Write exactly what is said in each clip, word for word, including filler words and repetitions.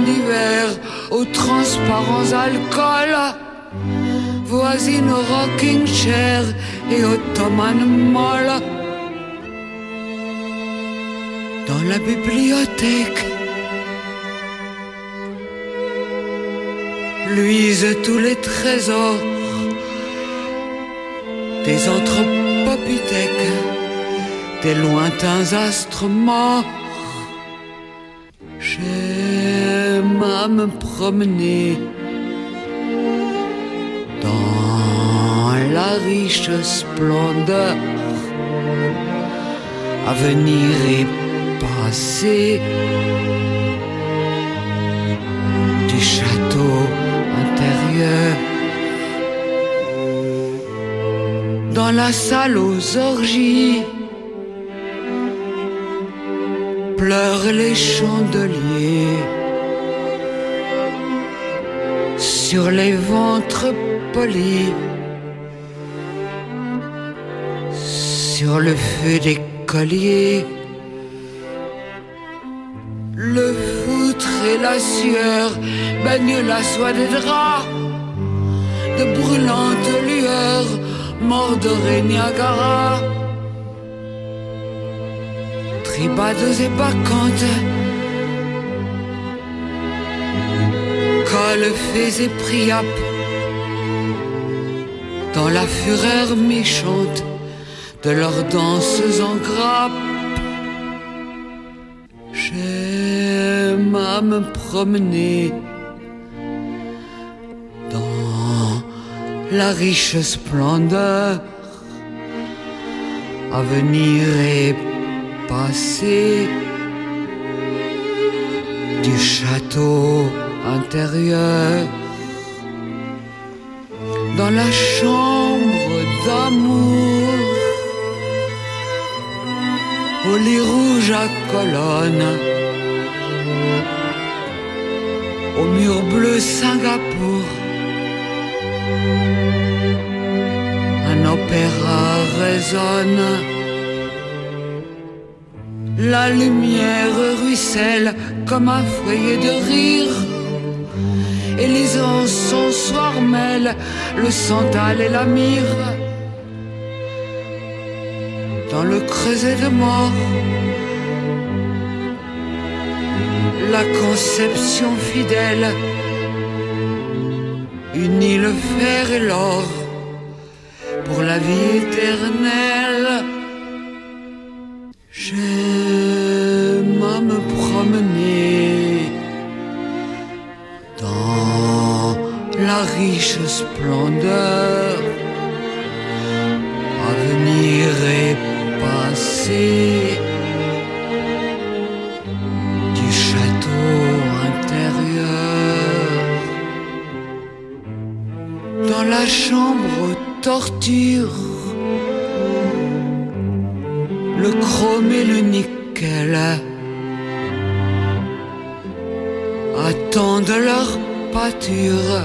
d'hiver aux transparents alcools, voisine au rocking chair et ottomane molle. Dans la bibliothèque luisent tous les trésors des anthropopithèques, des lointains astres morts. J'aime à me promener dans la riche splendeur, à venir et passer du château intérieur. Dans la salle aux orgies pleurent les chandeliers sur les ventres polis, sur le feu des colliers. Le foutre et la sueur baignent la soie des draps, de brûlantes lueurs mordorées Niagara. Tribades et bacchantes, colefées et priapes, dans la fureur méchante de leurs danses en grappe. J'aime à me promener dans la riche splendeur, à venir et passer du château intérieur. Dans la chambre d'amour, au lit rouge à colonnes, au mur bleu Singapour, un opéra résonne. La lumière ruisselle comme un foyer de rire, et les encens mêlent le santal et la myrrhe. Dans le creuset de mort, la conception fidèle unit le fer et l'or pour la vie éternelle. J'aime à me promener dans la riche splendeur, à venir et passer du château intérieur. Dans la chambre aux tortures, le chrome et le nickel attendent leur pâture.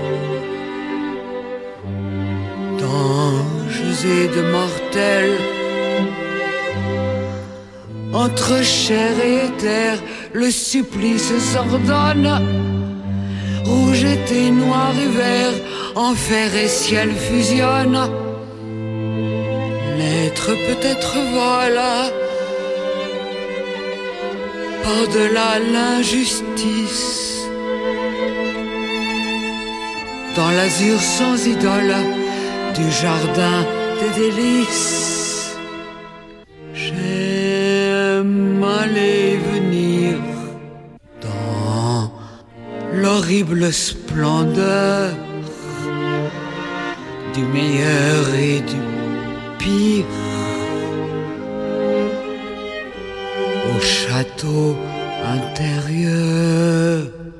D'anges et de mortels, entre chair et éther, le supplice s'ordonne. Rouge été, noir et vert, enfer et ciel fusionnent. L'être peut-être voilà par-delà l'injustice, dans l'azur sans idole du jardin des délices. J'aime aller venir dans l'horrible splendeur du meilleur et du pire, au château intérieur.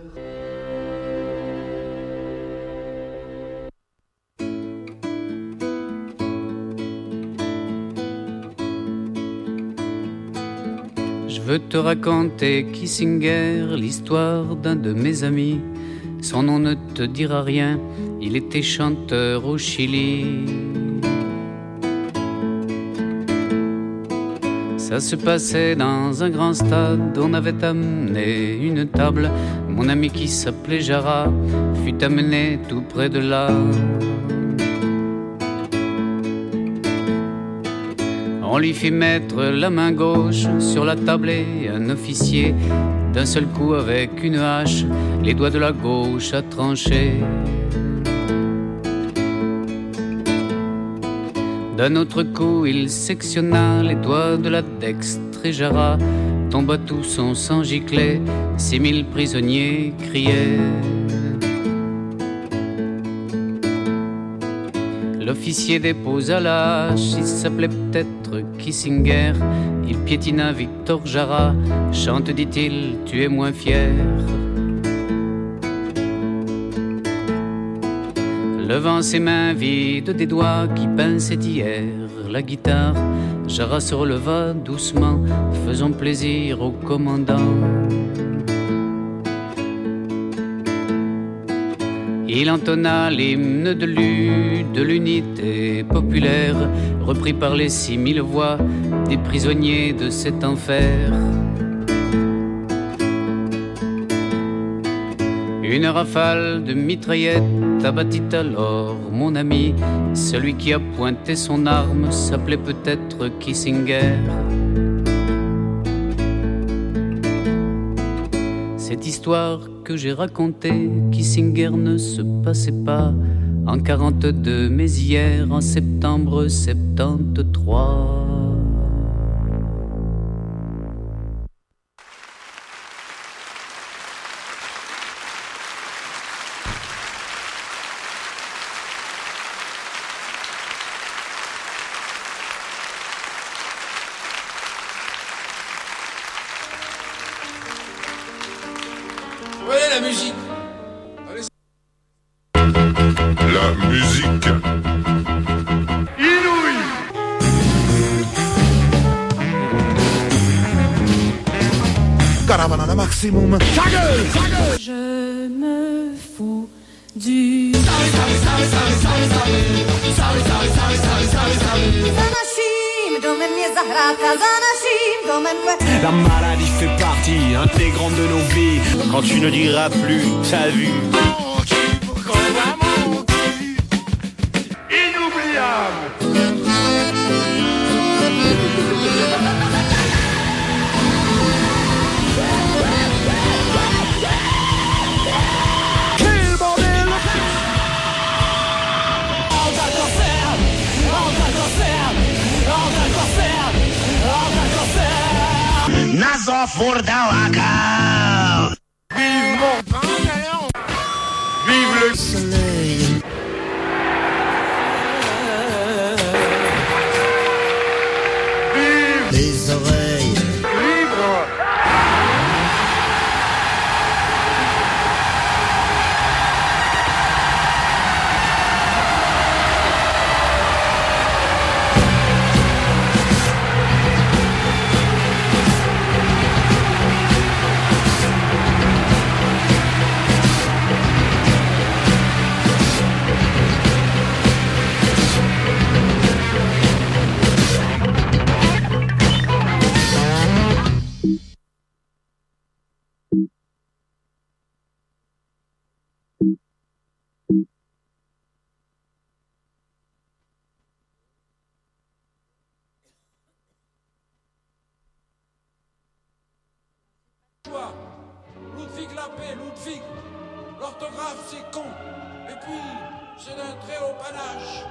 Je veux te raconter Kissinger, l'histoire d'un de mes amis. Son nom ne te dira rien, il était chanteur au Chili. Ça se passait dans un grand stade, on avait amené une table, mon ami qui s'appelait Jara fut amené tout près de là. On lui fit mettre la main gauche sur la table et un officier, d'un seul coup avec une hache, les doigts de la gauche a tranché. D'un autre coup il sectionna les doigts de la dextre et Jara tomba tout son sang giclait, six mille prisonniers criaient. L'officier déposa la hache, il s'appelait peut-être Kissinger. Il piétina Victor Jara, chante, dit-il, tu es moins fier. Levant ses mains vides des doigts qui pinçaient hier la guitare, Jara se releva doucement, faisant plaisir au commandant. Il entonna l'hymne de l'U, de l'unité populaire, repris par les six mille voix des prisonniers de cet enfer. Une rafale de mitraillettes abattit alors mon ami. Celui qui a pointé son arme s'appelait peut-être Kissinger. Cette histoire que j'ai racontée, Kissinger ne se passait pas en quarante-deux, mais hier, en septembre soixante-treize. La musique. La musique. Inouïe. Caravana maximum. Ta gueule, ta gueule. Je me fous du La maladie fait partie intégrante de nos vies. Quand tu ne diras plus, t'as vu. Inoubliable. Quel bordel! Nazo Furdawaka. Vive mon Vive le Soleil. Vive Les oreilles. libre. Ludwig Lappé, Ludwig. L'orthographe c'est con. Et puis, c'est d'un très haut panache.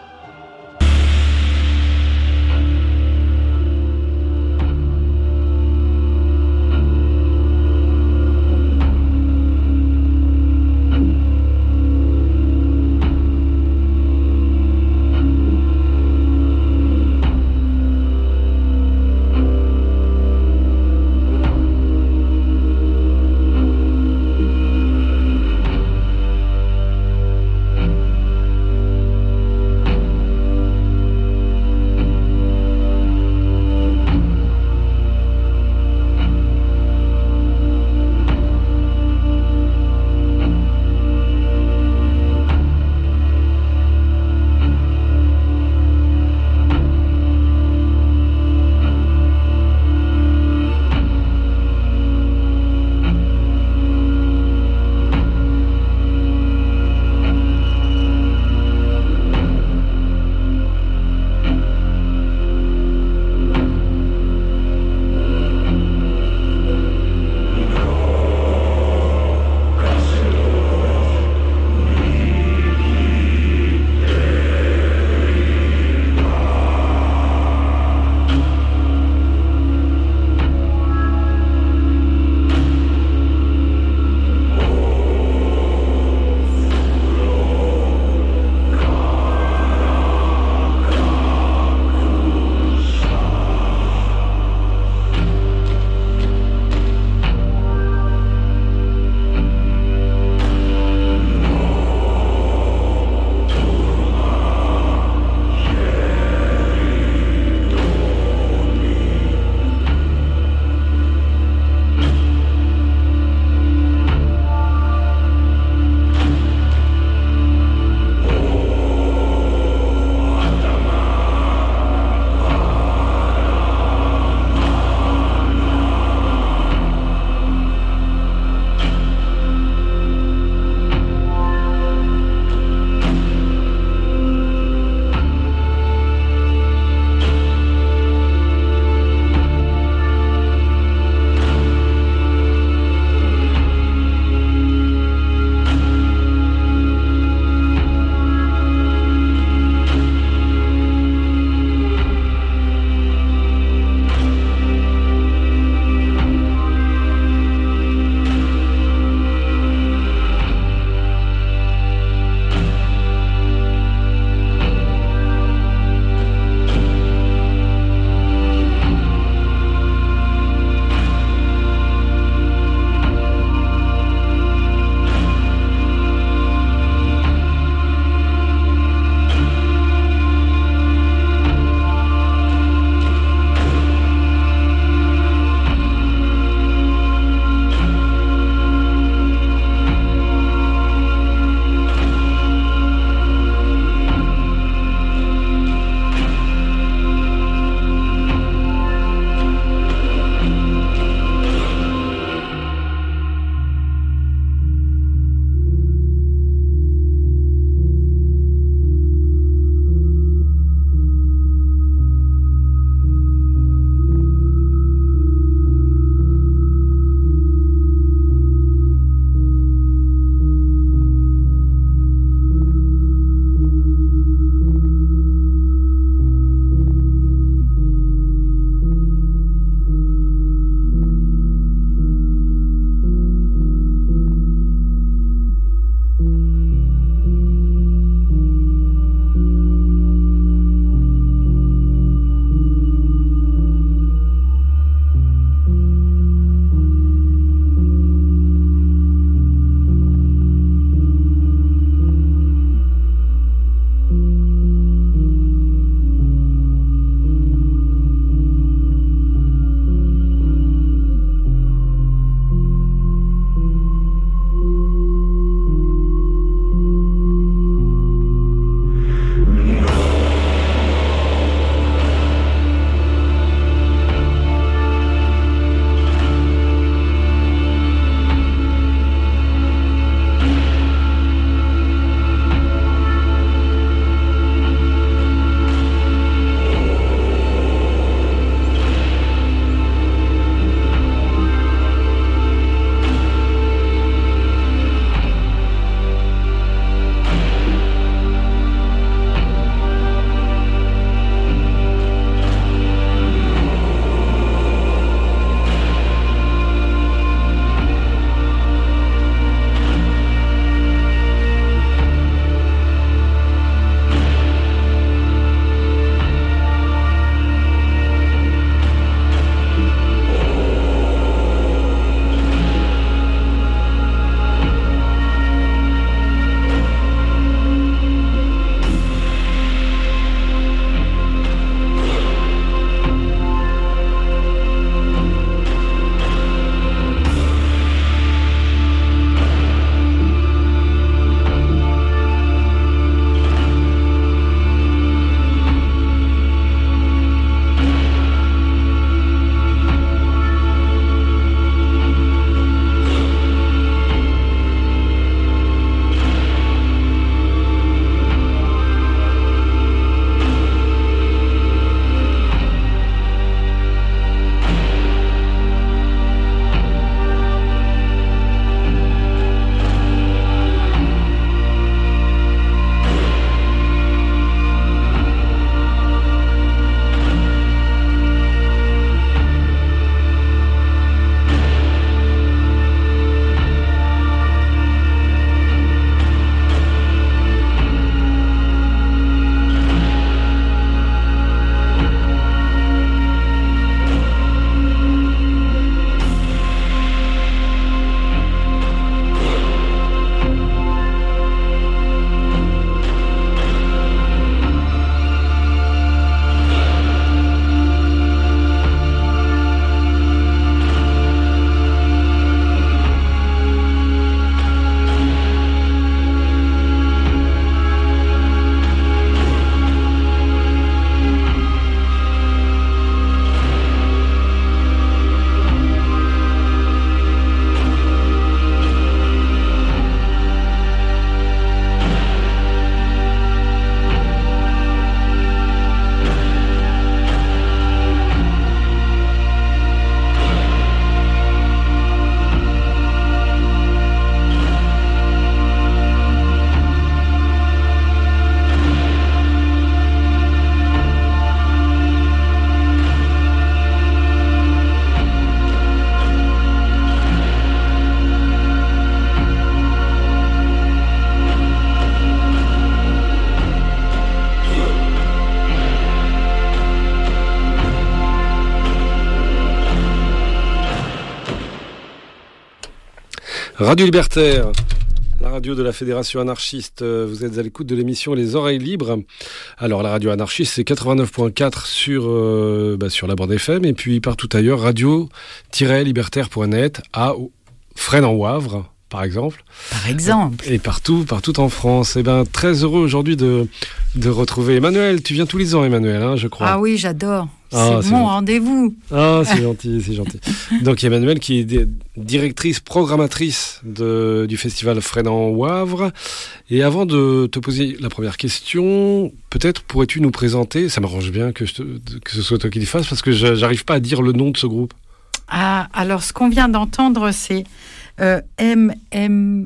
Radio Libertaire, la radio de la Fédération anarchiste. Vous êtes à l'écoute de l'émission Les Oreilles Libres. Alors, la radio anarchiste, c'est quatre-vingt-neuf virgule quatre sur, euh, bah, sur la bande F M, et puis partout ailleurs, radio tiret libertaire point net, à Fresnes-en-Wavre, par exemple. Par exemple. Et partout, partout en France. Eh ben, très heureux aujourd'hui de, de retrouver Emmanuel. Tu viens tous les ans, Emmanuel, hein, je crois. Ah oui, j'adore. Ah, c'est, c'est mon rendez-vous. Ah, c'est gentil, c'est gentil. Donc, Emmanuel, qui est directrice, programmatrice de, du festival Fresnes-en-Wavre. Et avant de te poser la première question, peut-être pourrais-tu nous présenter, ça m'arrange bien que, je te, que ce soit toi qui le fasses, parce que je n'arrive pas à dire le nom de ce groupe. Ah, alors, ce qu'on vient d'entendre, c'est euh, M M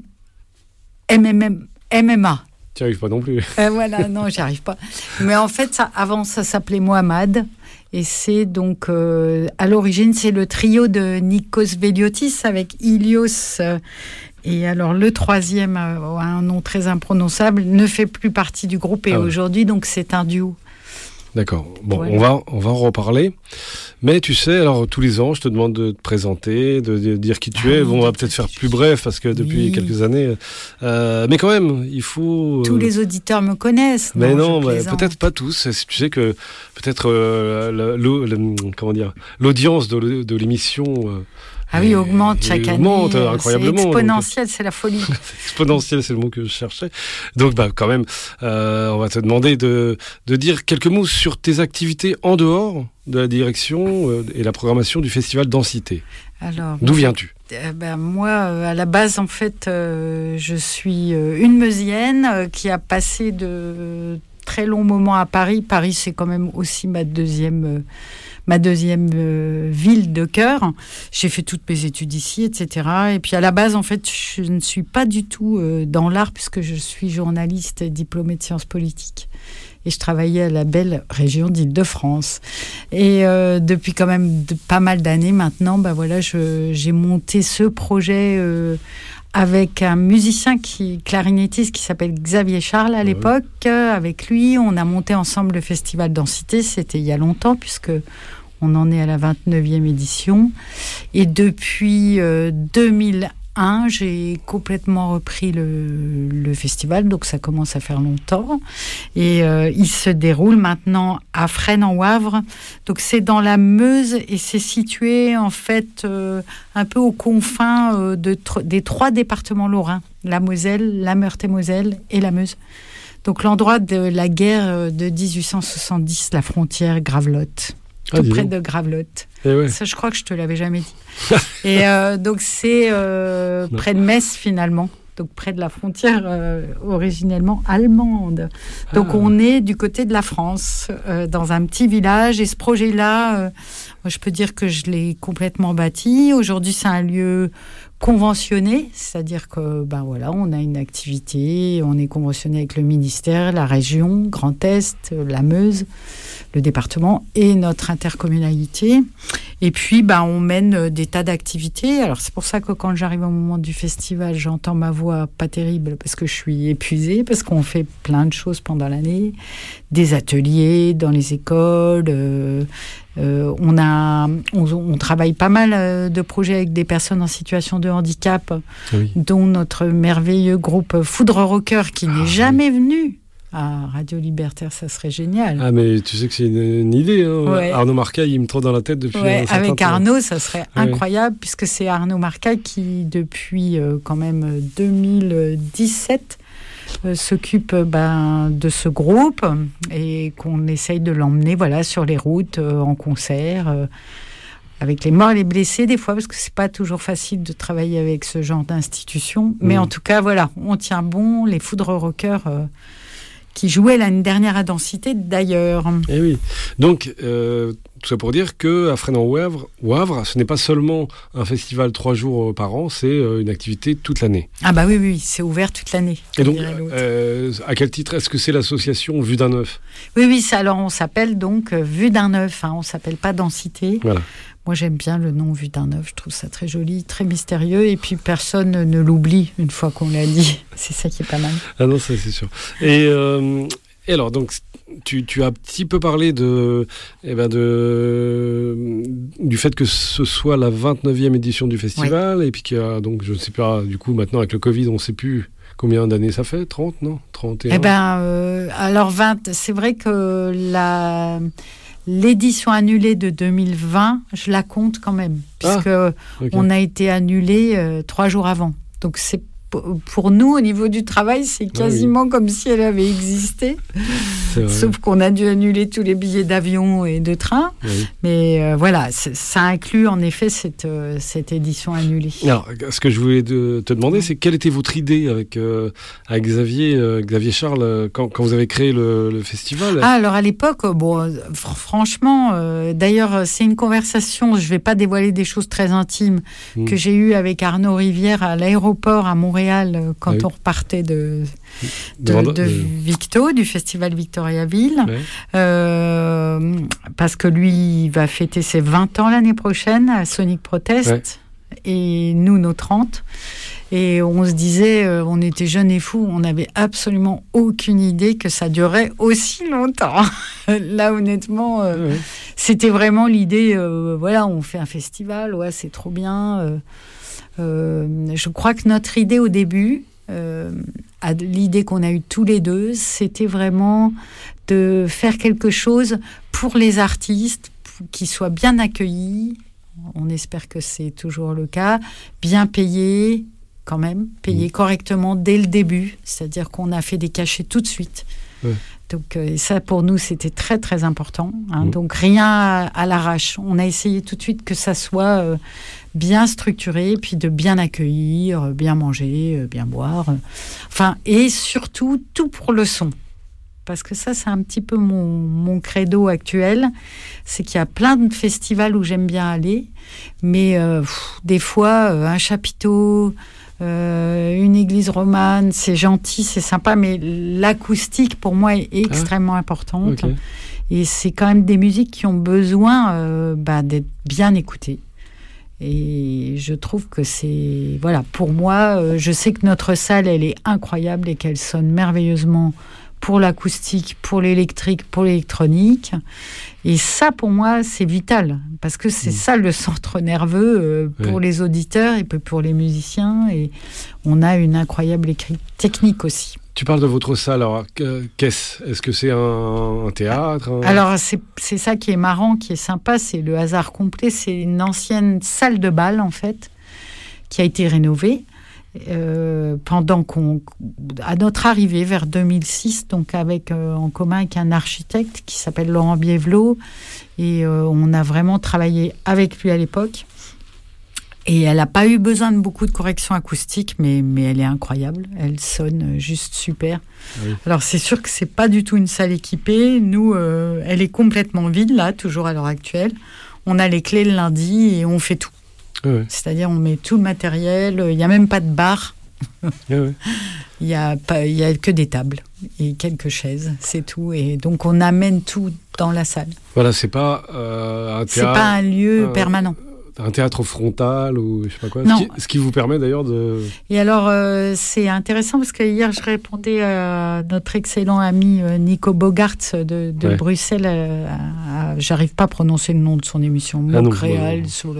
M M M A. Tu n'y arrives pas non plus. Euh, voilà, non, j'y arrive pas. Mais en fait, ça, avant, ça s'appelait Mohamed. Et c'est donc, euh, à l'origine, c'est le trio de Nikos Veliotis avec Ilios. Euh, et alors, le troisième, euh, a un nom très imprononçable, ne fait plus partie du groupe. Et ah ouais. Aujourd'hui, donc, c'est un duo. D'accord. Bon, voilà. on va, on va en reparler. Mais tu sais, alors tous les ans, je te demande de te présenter, de, de dire qui tu ah, es. Bon, on va peut-être faire plus bref parce que depuis oui. quelques années. Euh, mais quand même, il faut. Tous euh... les auditeurs me connaissent. Mais non, non mais peut-être pas tous. Tu sais que peut-être euh, le, le, le, comment dire, l'audience de, de l'émission. Euh, Ah oui, augmente chaque année. Augmente incroyablement. C'est exponentiel, donc, c'est la folie. Exponentiel, c'est le mot que je cherchais. Donc, bah, quand même, euh, on va te demander de, de dire quelques mots sur tes activités en dehors de la direction euh, et la programmation du festival Densité. Alors, d'où viens-tu ? euh, ben, Moi, euh, à la base, en fait, euh, je suis euh, une Meusienne euh, qui a passé de très longs moments à Paris. Paris, c'est quand même aussi ma deuxième... Euh, ma deuxième euh, ville de cœur. J'ai fait toutes mes études ici, et cetera. Et puis à la base, en fait, je ne suis pas du tout euh, dans l'art puisque je suis journaliste diplômée de sciences politiques. Et je travaillais à la belle région d'Île-de-France. Et euh, depuis quand même de, pas mal d'années maintenant, bah voilà, je, j'ai monté ce projet euh, avec un musicien qui clarinettiste qui s'appelle Xavier Charles à ouais. l'époque. Avec lui, on a monté ensemble le festival Densité. C'était il y a longtemps puisque on en est à la vingt-neuvième édition. Et depuis euh, deux mille un, j'ai complètement repris le, le festival, donc ça commence à faire longtemps. Et euh, il se déroule maintenant à Fresnes-en-Wavre. Donc c'est dans la Meuse et c'est situé en fait euh, un peu aux confins euh, de, des trois départements lorrains, la Moselle, la Meurthe-et-Moselle et la Meuse. Donc l'endroit de la guerre de dix-huit cent soixante-dix, la frontière Gravelotte. Tout ah, près donc. de Gravelotte. Ouais. Ça, je crois que je te l'avais jamais dit. Et euh, donc, c'est euh, près de Metz, finalement. Donc, près de la frontière euh, originellement allemande. Donc, ah. on est du côté de la France, euh, dans un petit village. Et ce projet-là, euh, moi, je peux dire que je l'ai complètement bâti. Aujourd'hui, c'est un lieu conventionné, c'est-à-dire que ben voilà, on a une activité, on est conventionné avec le ministère, la région, Grand Est, la Meuse, le département et notre intercommunalité. Et puis, ben, on mène des tas d'activités. Alors, c'est pour ça que quand j'arrive au moment du festival, j'entends ma voix pas terrible parce que je suis épuisée, parce qu'on fait plein de choses pendant l'année, des ateliers dans les écoles. Euh, euh, on a, on, on travaille pas mal de projets avec des personnes en situation de handicap, oui. dont notre merveilleux groupe Foudre Rocker qui ah, n'est jamais oui. venu. Ah, Radio Libertaire, ça serait génial. Ah, mais tu sais que c'est une, une idée. Hein. Ouais. Arnaud Marcaille, il me trotte dans la tête depuis ouais, un certain avec temps. Arnaud, ça serait incroyable, ouais. puisque c'est Arnaud Marcaille qui, depuis euh, quand même deux mille dix-sept, euh, s'occupe ben, de ce groupe et qu'on essaye de l'emmener voilà, sur les routes, euh, en concert, euh, avec les morts et les blessés des fois, parce que c'est pas toujours facile de travailler avec ce genre d'institution. Mais mmh. en tout cas, voilà, on tient bon, les Foudres Rockers... Euh, qui jouait l'année dernière à Densité, d'ailleurs. Eh oui. Donc, euh, tout ça pour dire qu'à Fresnes-en-Wavre, Wavre, ce n'est pas seulement un festival trois jours par an, c'est euh, une activité toute l'année. Ah bah oui, oui, c'est ouvert toute l'année. Et donc, euh, à quel titre est-ce que c'est l'association Vue d'un œuf ? Oui, oui, ça, alors on s'appelle donc euh, Vue d'un œuf, hein, on ne s'appelle pas Densité. Voilà. Moi, j'aime bien le nom Vue d'un œuf, je trouve ça très joli, très mystérieux, et puis personne ne l'oublie une fois qu'on l'a dit. C'est ça qui est pas mal. Ah non, ça c'est sûr. Et, euh, Et alors, donc, tu, tu as un petit peu parlé de, eh ben de, du fait que ce soit la vingt-neuvième édition du festival, oui. Et puis qu'il y a, donc, je ne sais pas, du coup, maintenant, avec le Covid, on ne sait plus combien d'années ça fait, trente, non trente et un. Eh ben, euh, alors, vingt, c'est vrai que la... l'édition annulée de deux mille vingt, je la compte quand même, puisque ah, okay. on a été annulé euh, trois jours avant. Donc, c'est pour nous, au niveau du travail, c'est quasiment ah oui. comme si elle avait existé. Sauf qu'on a dû annuler tous les billets d'avion et de train. Oui. Mais euh, voilà, ça inclut en effet cette, euh, cette édition annulée. Alors, ce que je voulais de, te demander, c'est quelle était votre idée avec, euh, avec Xavier, euh, Xavier Charles, quand, quand vous avez créé le, le festival? Ah, alors à l'époque, bon, fr- franchement, euh, d'ailleurs, c'est une conversation, je ne vais pas dévoiler des choses très intimes, mmh. que j'ai eue avec Arnaud Rivière à l'aéroport à Montréal quand ah oui. on repartait de, de, de, de Victo, du festival Victoriaville, ouais. euh, parce que lui il va fêter ses vingt ans l'année prochaine à Sonic Protest, ouais. et nous nos trente. Et on se disait, euh, on était jeunes et fous, on n'avait absolument aucune idée que ça durait aussi longtemps. Là, honnêtement, euh, ouais. c'était vraiment l'idée, euh, voilà, on fait un festival, ouais, c'est trop bien. Euh, Euh, je crois que notre idée au début, euh, l'idée qu'on a eue tous les deux, c'était vraiment de faire quelque chose pour les artistes, qui soient bien accueillis, on espère que c'est toujours le cas, bien payés quand même, payés mmh. correctement dès le début, c'est-à-dire qu'on a fait des cachets tout de suite. Ouais. Donc, et ça, pour nous, c'était très, très important. Hein. Mmh. Donc, rien à, à l'arrache. On a essayé tout de suite que ça soit euh, bien structuré, puis de bien accueillir, bien manger, euh, bien boire. Euh. Enfin, et surtout, tout pour le son. Parce que ça, c'est un petit peu mon, mon credo actuel. C'est qu'il y a plein de festivals où j'aime bien aller. Mais euh, pff, des fois, euh, un chapiteau... Euh, une église romane, c'est gentil, c'est sympa, mais l'acoustique pour moi est extrêmement ah, importante. Okay. Et c'est quand même des musiques qui ont besoin euh, bah, d'être bien écoutées. Et je trouve que c'est... Voilà, pour moi, euh, je sais que notre salle, elle est incroyable et qu'elle sonne merveilleusement pour l'acoustique, pour l'électrique, pour l'électronique. Et ça, pour moi, c'est vital, parce que c'est mmh. ça le centre nerveux euh, pour ouais. les auditeurs et pour les musiciens. Et on a une incroyable écrit technique aussi. Tu parles de votre salle, alors qu'est-ce ? Est-ce que c'est un, un théâtre un... Alors, c'est, c'est ça qui est marrant, qui est sympa, c'est le hasard complet. C'est une ancienne salle de bal, en fait, qui a été rénovée. Euh, pendant qu'on, à notre arrivée vers deux mille six, donc avec euh, en commun avec un architecte qui s'appelle Laurent Biévelot, et euh, on a vraiment travaillé avec lui à l'époque. Et elle n'a pas eu besoin de beaucoup de corrections acoustiques, mais mais elle est incroyable, elle sonne juste super. Oui. Alors c'est sûr que c'est pas du tout une salle équipée. Nous, euh, elle est complètement vide là, toujours à l'heure actuelle. On a les clés le lundi et on fait tout. Ouais. C'est-à-dire, on met tout le matériel, il n'y a même pas de bar. Ouais. Il n'y a, a que des tables et quelques chaises, c'est tout. Et donc, on amène tout dans la salle. Voilà, c'est pas euh, un théâtre... C'est pas un lieu euh, permanent. Un théâtre frontal ou je sais pas quoi. Non. Ce qui, ce qui vous permet d'ailleurs de... Et alors, euh, c'est intéressant parce que hier, je répondais à notre excellent ami euh, Nico Bogart de, de ouais. Bruxelles. Euh, à, à, j'arrive pas à prononcer le nom de son émission. Montréal, ah sous le...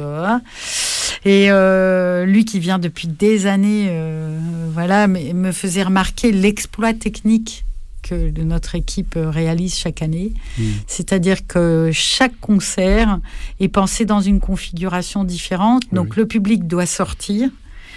Et euh, lui qui vient depuis des années, euh, voilà, me faisait remarquer l'exploit technique que notre équipe réalise chaque année. Mmh. C'est-à-dire que chaque concert est pensé dans une configuration différente. Donc, oui. le public doit sortir.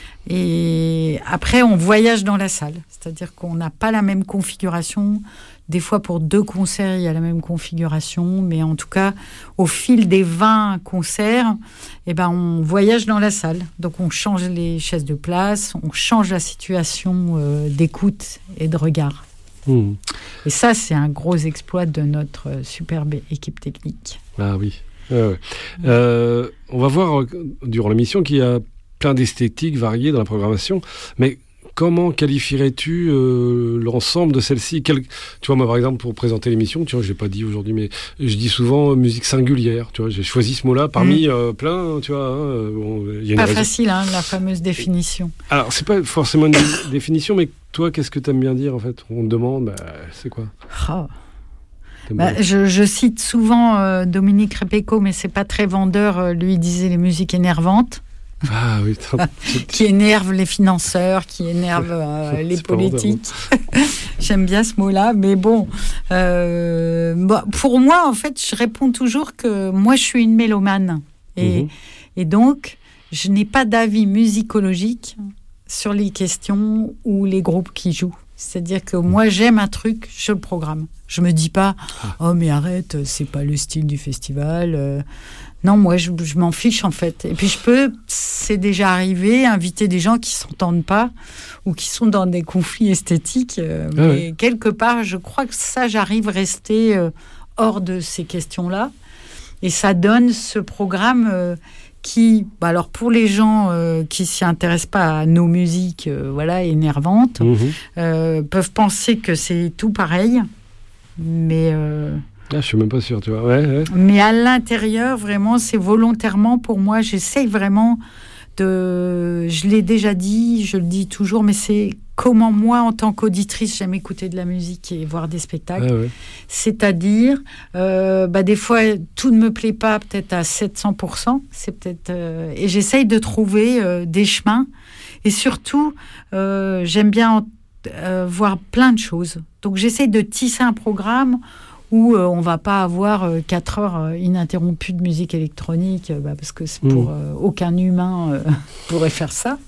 Et après, on voyage dans la salle. C'est-à-dire qu'on n'a pas la même configuration. Des fois, pour deux concerts, il y a la même configuration. Mais en tout cas, au fil des vingt concerts, eh ben, on voyage dans la salle. Donc, on change les chaises de place, on change la situation euh, d'écoute et de regard. Mmh. Et ça, c'est un gros exploit de notre superbe équipe technique. Ah oui. Euh, ouais. euh, on va voir durant l'émission qu'il y a plein d'esthétiques variées dans la programmation. Mais comment qualifierais-tu euh, l'ensemble de celles-ci? Quel, tu vois, moi, par exemple, pour présenter l'émission, tu vois, je l'ai pas dit aujourd'hui, mais je dis souvent euh, musique singulière. Tu vois, j'ai choisi ce mot-là parmi mmh. euh, plein, tu vois. Hein, bon, y a pas raison. Facile, hein, la fameuse définition. Alors, c'est pas forcément une définition, mais toi, qu'est-ce que tu aimes bien dire, en fait? On te demande, bah, c'est quoi? Oh. Bah, je, je cite souvent euh, Dominique Repecco, mais c'est pas très vendeur. Euh, lui, il disait les musiques énervantes. Ah oui, qui énervent les financeurs, qui énervent euh, les politiques. J'aime bien ce mot-là, mais bon, euh, bah, pour moi, en fait, je réponds toujours que moi, je suis une mélomane. Et, mmh. et donc, je n'ai pas d'avis musicologique sur les questions ou les groupes qui jouent. C'est-à-dire que moi, j'aime un truc, je le programme. Je me dis pas, oh mais arrête, c'est pas le style du festival. Euh, non, moi, je, je m'en fiche en fait. Et puis je peux, c'est déjà arrivé, inviter des gens qui s'entendent pas ou qui sont dans des conflits esthétiques. Euh, ah mais ouais. quelque part, je crois que ça, j'arrive à rester euh, hors de ces questions-là. Et ça donne ce programme euh, qui, bah alors pour les gens euh, qui s'y intéressent pas à nos musiques, euh, voilà, énervantes, mmh. euh, peuvent penser que c'est tout pareil. Mais euh, ah, je suis même pas sûr, tu vois. Ouais, ouais. Mais à l'intérieur, vraiment, c'est volontairement pour moi. J'essaye vraiment de. Je l'ai déjà dit, je le dis toujours, mais c'est comment moi, en tant qu'auditrice, j'aime écouter de la musique et voir des spectacles. Ah, ouais. C'est-à-dire, euh, bah, des fois, tout ne me plaît pas, peut-être à sept cents pour cent. C'est peut-être. Euh, et j'essaye de trouver euh, des chemins. Et surtout, euh, j'aime bien en Euh, voir plein de choses. Donc j'essaie de tisser un programme où euh, on va pas avoir euh, quatre heures euh, ininterrompues de musique électronique, euh, bah, parce que c'est pour, euh, aucun humain euh, pourrait faire ça.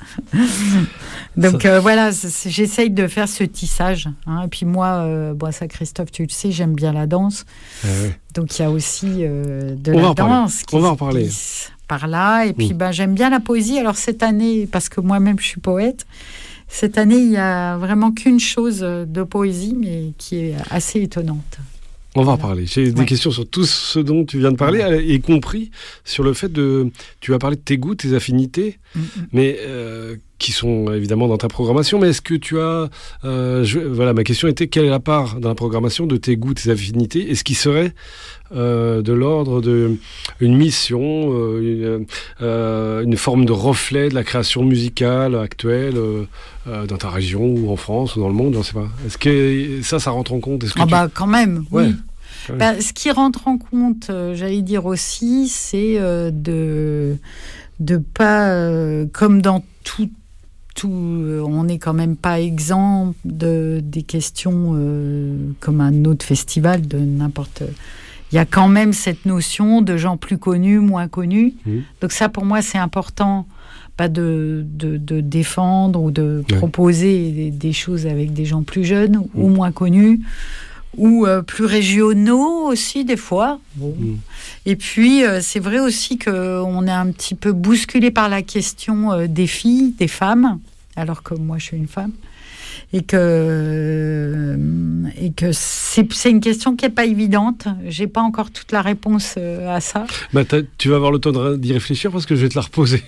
Donc ça... euh, voilà, c'est, j'essaye de faire ce tissage. Hein. Et puis moi, euh, bon, ça Christophe, tu le sais, j'aime bien la danse. Ah ouais. Donc il y a aussi euh, de on la danse qui on va en parler. Par là. Et puis mmh. bah, j'aime bien la poésie. Alors cette année, parce que moi-même je suis poète, cette année, il n'y a vraiment qu'une chose de poésie, mais qui est assez étonnante. On va en parler. J'ai des ouais. questions sur tout ce dont tu viens de parler, ouais. y compris sur le fait de... Tu vas parler de tes goûts, tes affinités, mm-hmm. mais euh, qui sont évidemment dans ta programmation. Mais est-ce que tu as... Euh, je, voilà, ma question était, quelle est la part dans la programmation de tes goûts, tes affinités? Est-ce qu'il serait euh, de l'ordre d'une mission, euh, une, euh, une forme de reflet de la création musicale actuelle euh, euh, dans ta région ou en France ou dans le monde, je ne sais pas. Est-ce que ça, ça rentre en compte? Est-ce que ah tu... bah quand même, ouais. oui. Bah, ce qui rentre en compte, euh, j'allais dire aussi, c'est euh, de de pas, euh, comme dans tout, tout euh, on n'est quand même pas exempt de, des questions euh, comme un autre festival, de n'importe... Il y a quand même cette notion de gens plus connus, moins connus. Mmh. Donc ça, pour moi, c'est important, pas de, de, de défendre ou de ouais. proposer des, des choses avec des gens plus jeunes mmh. ou moins connus, ou euh, plus régionaux aussi, des fois. Bon. Mmh. Et puis, euh, c'est vrai aussi qu'on est un petit peu bousculé par la question euh, des filles, des femmes, alors que moi, je suis une femme. Et que, euh, et que c'est, c'est une question qui n'est pas évidente. Je n'ai pas encore toute la réponse euh, à ça. Bah, tu vas avoir le temps d'y réfléchir parce que je vais te la reposer.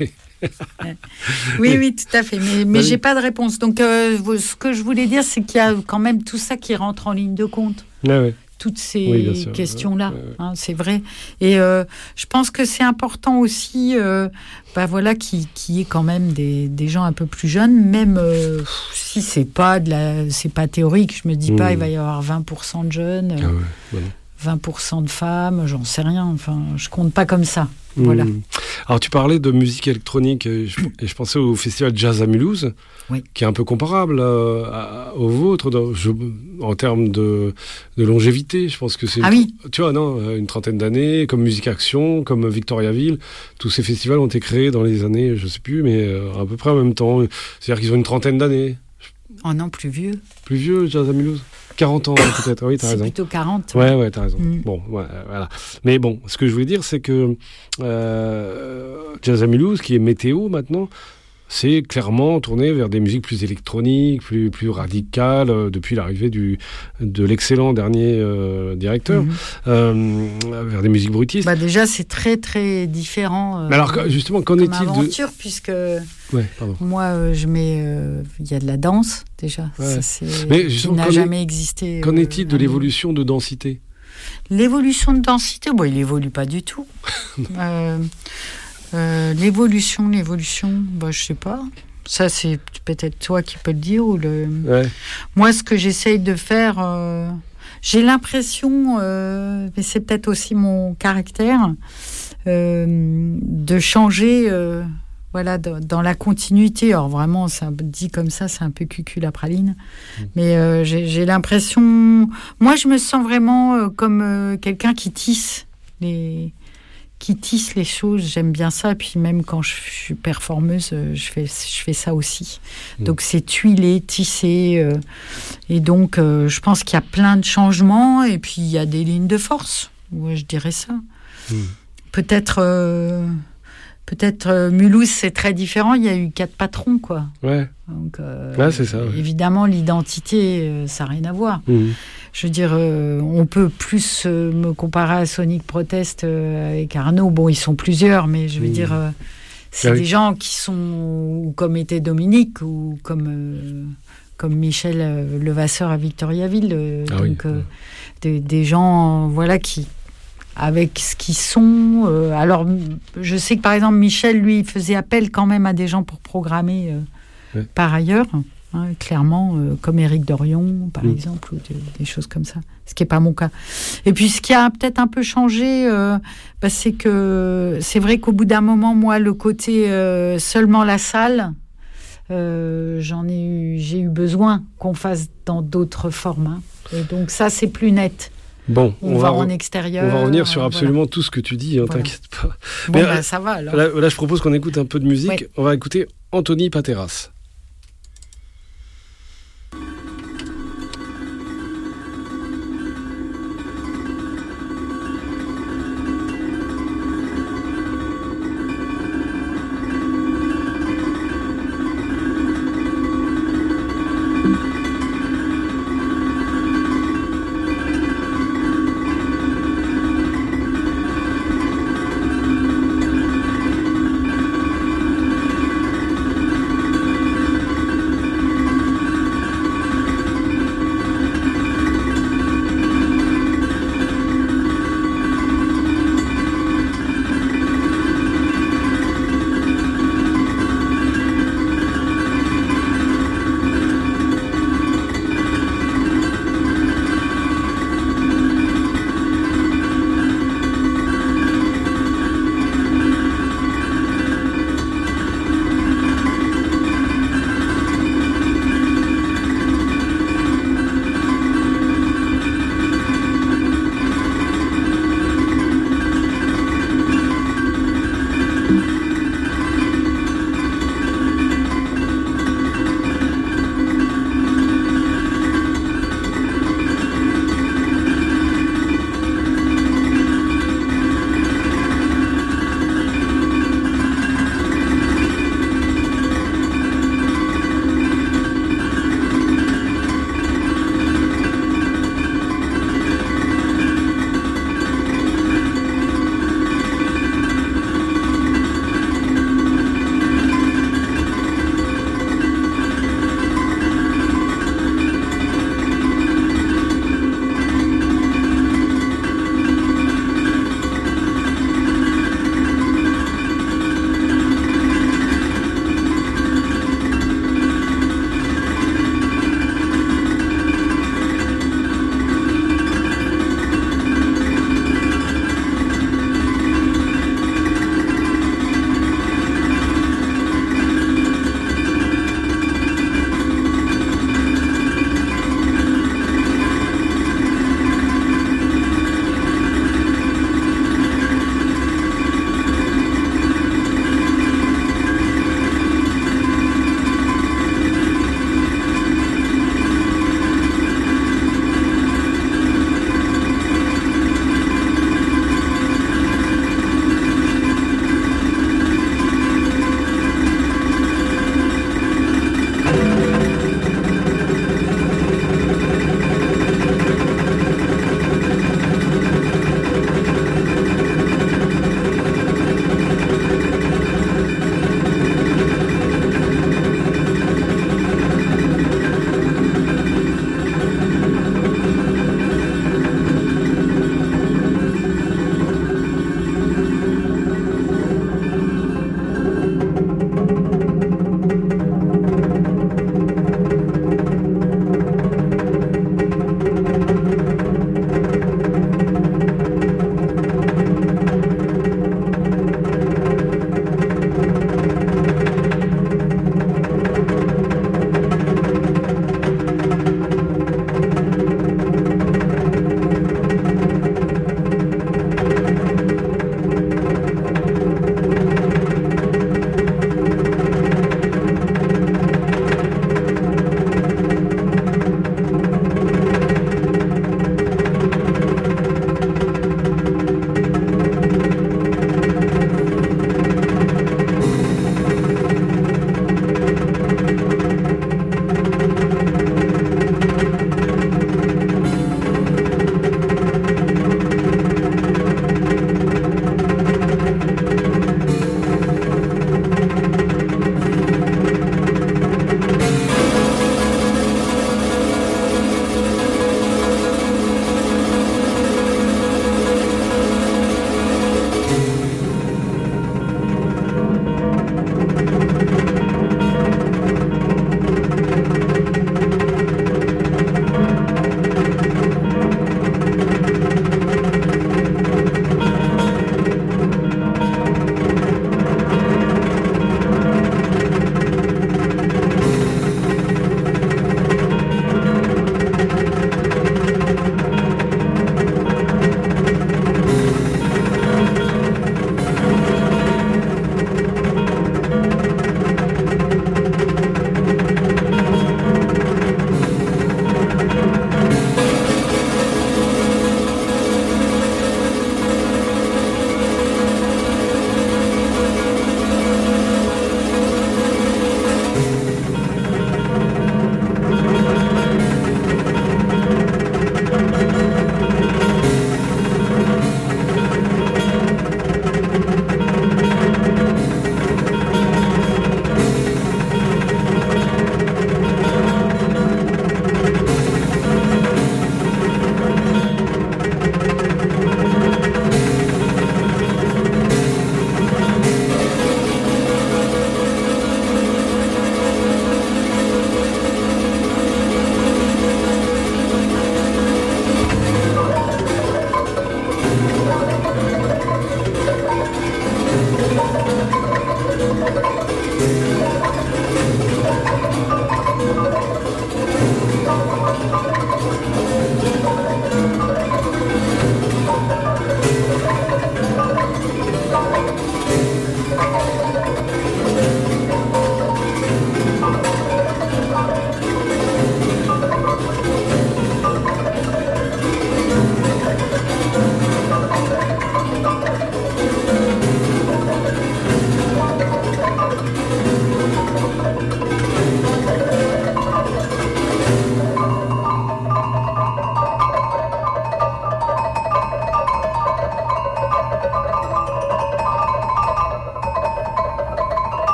oui, oui, tout à fait. Mais, mais bah, je n'ai oui. pas de réponse. Donc, euh, ce que je voulais dire, c'est qu'il y a quand même tout ça qui rentre en ligne de compte. Ah ouais. Toutes ces oui, questions-là, ouais, ouais. Hein, c'est vrai. Et euh, je pense que c'est important aussi, euh, bah voilà, qu'il qui y ait quand même des, des gens un peu plus jeunes, même euh, si c'est pas de la, c'est pas théorique. Je me dis mmh. pas, il va y avoir vingt pour cent de jeunes, ah ouais, voilà. vingt pour cent de femmes, j'en sais rien. Enfin, je compte pas comme ça. Mmh. Voilà. Alors, tu parlais de musique électronique et je, et je pensais au festival Jazz à Mulhouse, oui. qui est un peu comparable euh, à, au vôtre dans, je, en termes de, de longévité. Je pense que c'est, ah une, oui. tu vois, non, une trentaine d'années, comme Musique Action, comme Victoriaville. Tous ces festivals ont été créés dans les années, je sais plus, mais euh, à peu près en même temps. C'est-à-dire qu'ils ont une trentaine d'années. Oh non, plus vieux. Plus vieux, Jazz à Mulhouse. quarante ans peut-être, oui, t'as c'est raison. C'est plutôt quarante. Ouais, ouais, t'as raison. Mm. Bon, ouais, voilà. Mais bon, ce que je voulais dire, c'est que euh, Jazz à Mulhouse, qui est Météo maintenant, c'est clairement tourné vers des musiques plus électroniques, plus, plus radicales, euh, depuis l'arrivée du, de l'excellent dernier euh, directeur, mmh. euh, vers des musiques bruitistes. Bah déjà, c'est très, très différent. Euh, Mais alors, justement, qu'en est-il aventure, de... puisque ouais, moi, euh, je mets... Il euh, y a de la danse, déjà. Ouais. Ça, c'est, Mais qui n'a jamais est... existé. Qu'en euh, est-il de l'évolution de densité ? L'évolution de densité, bon, il n'évolue pas du tout. euh, euh, l'évolution, l'évolution, bah, je ne sais pas. Ça, c'est peut-être toi qui peux le dire. Ou le... ouais. Moi, ce que j'essaye de faire, euh, j'ai l'impression, euh, mais c'est peut-être aussi mon caractère, euh, de changer... Euh, Voilà, dans la continuité. Alors vraiment, ça dit comme ça, c'est un peu cucul la praline. Mmh. Mais euh, j'ai, j'ai l'impression... Moi, je me sens vraiment euh, comme euh, quelqu'un qui tisse, les... qui tisse les choses. J'aime bien ça. Puis même quand je, je suis performeuse, euh, je, fais, je fais ça aussi. Mmh. Donc c'est tuiler, tisser. Euh, et donc, euh, je pense qu'il y a plein de changements. Et puis, il y a des lignes de force. Ouais, je dirais ça. Mmh. Peut-être... Euh, Peut-être euh, Mulhouse, c'est très différent. Il y a eu quatre patrons, quoi. Ouais. Donc, euh, ouais, c'est ça. Ouais. Évidemment, l'identité, euh, ça n'a rien à voir. Mmh. Je veux dire, euh, on peut plus euh, me comparer à Sonic Protest euh, avec Arnaud. Bon, ils sont plusieurs, mais je veux mmh. dire, euh, c'est ah, des oui. gens qui sont, ou comme était Dominique, ou comme, euh, comme Michel euh, Levasseur à Victoriaville. Euh, ah, donc, oui. euh, des, des gens, voilà, qui... avec ce qu'ils sont. Euh, alors, je sais que, par exemple, Michel, lui, faisait appel quand même à des gens pour programmer euh, ouais. par ailleurs, hein, clairement, euh, comme Éric Dorion, par mmh. exemple, ou de, des choses comme ça, ce qui n'est pas mon cas. Et puis, ce qui a peut-être un peu changé, euh, bah, c'est que c'est vrai qu'au bout d'un moment, moi, le côté euh, seulement la salle, euh, j'en ai eu, j'ai eu besoin qu'on fasse dans d'autres formes. Hein. Et donc, ça, c'est plus net. Bon, on, on va en extérieur. On va revenir sur absolument voilà. tout ce que tu dis, hein, voilà. T'inquiète pas. Bon, Mais, bah, euh, ça va alors. Là, là, je propose qu'on écoute un peu de musique. Ouais. On va écouter Anthony Pateras.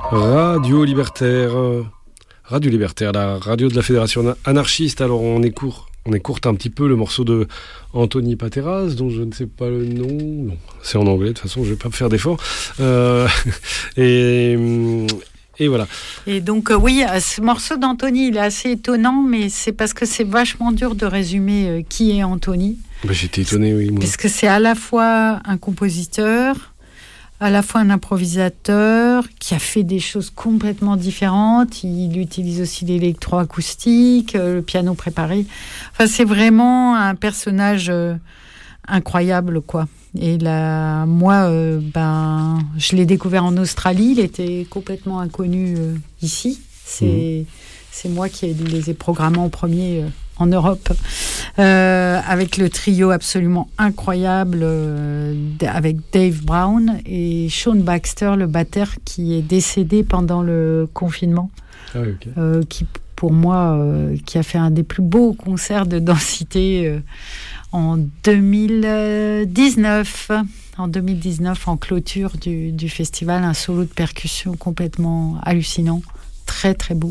Radio Libertaire, Radio Libertaire, la radio de la Fédération anarchiste. Alors on écoute, on écoute un petit peu le morceau de Anthony Pateras, dont je ne sais pas le nom. Non, c'est en anglais, de toute façon je ne vais pas me faire d'efforts. Euh, et... Et voilà. Et donc, euh, oui, ce morceau d'Anthony, il est assez étonnant, mais c'est parce que c'est vachement dur de résumer euh, qui est Anthony. Bah, j'étais étonné, oui. Moi. Parce que c'est à la fois un compositeur, à la fois un improvisateur, qui a fait des choses complètement différentes. Il utilise aussi l'électroacoustique, euh, le piano préparé. Enfin, c'est vraiment un personnage euh, incroyable, quoi. Et là, moi, euh, ben, je l'ai découvert en Australie. Il était complètement inconnu euh, ici. C'est, mmh. c'est moi qui les ai programmés en premier euh, en Europe, euh, avec le trio absolument incroyable euh, avec Dave Brown et Sean Baxter, le batteur, qui est décédé pendant le confinement. Ah oui, okay. euh, qui, pour moi, euh, qui a fait un des plus beaux concerts de densité. Euh, En deux mille dix-neuf, en deux mille dix-neuf, en clôture du, du festival, un solo de percussion complètement hallucinant, très très beau.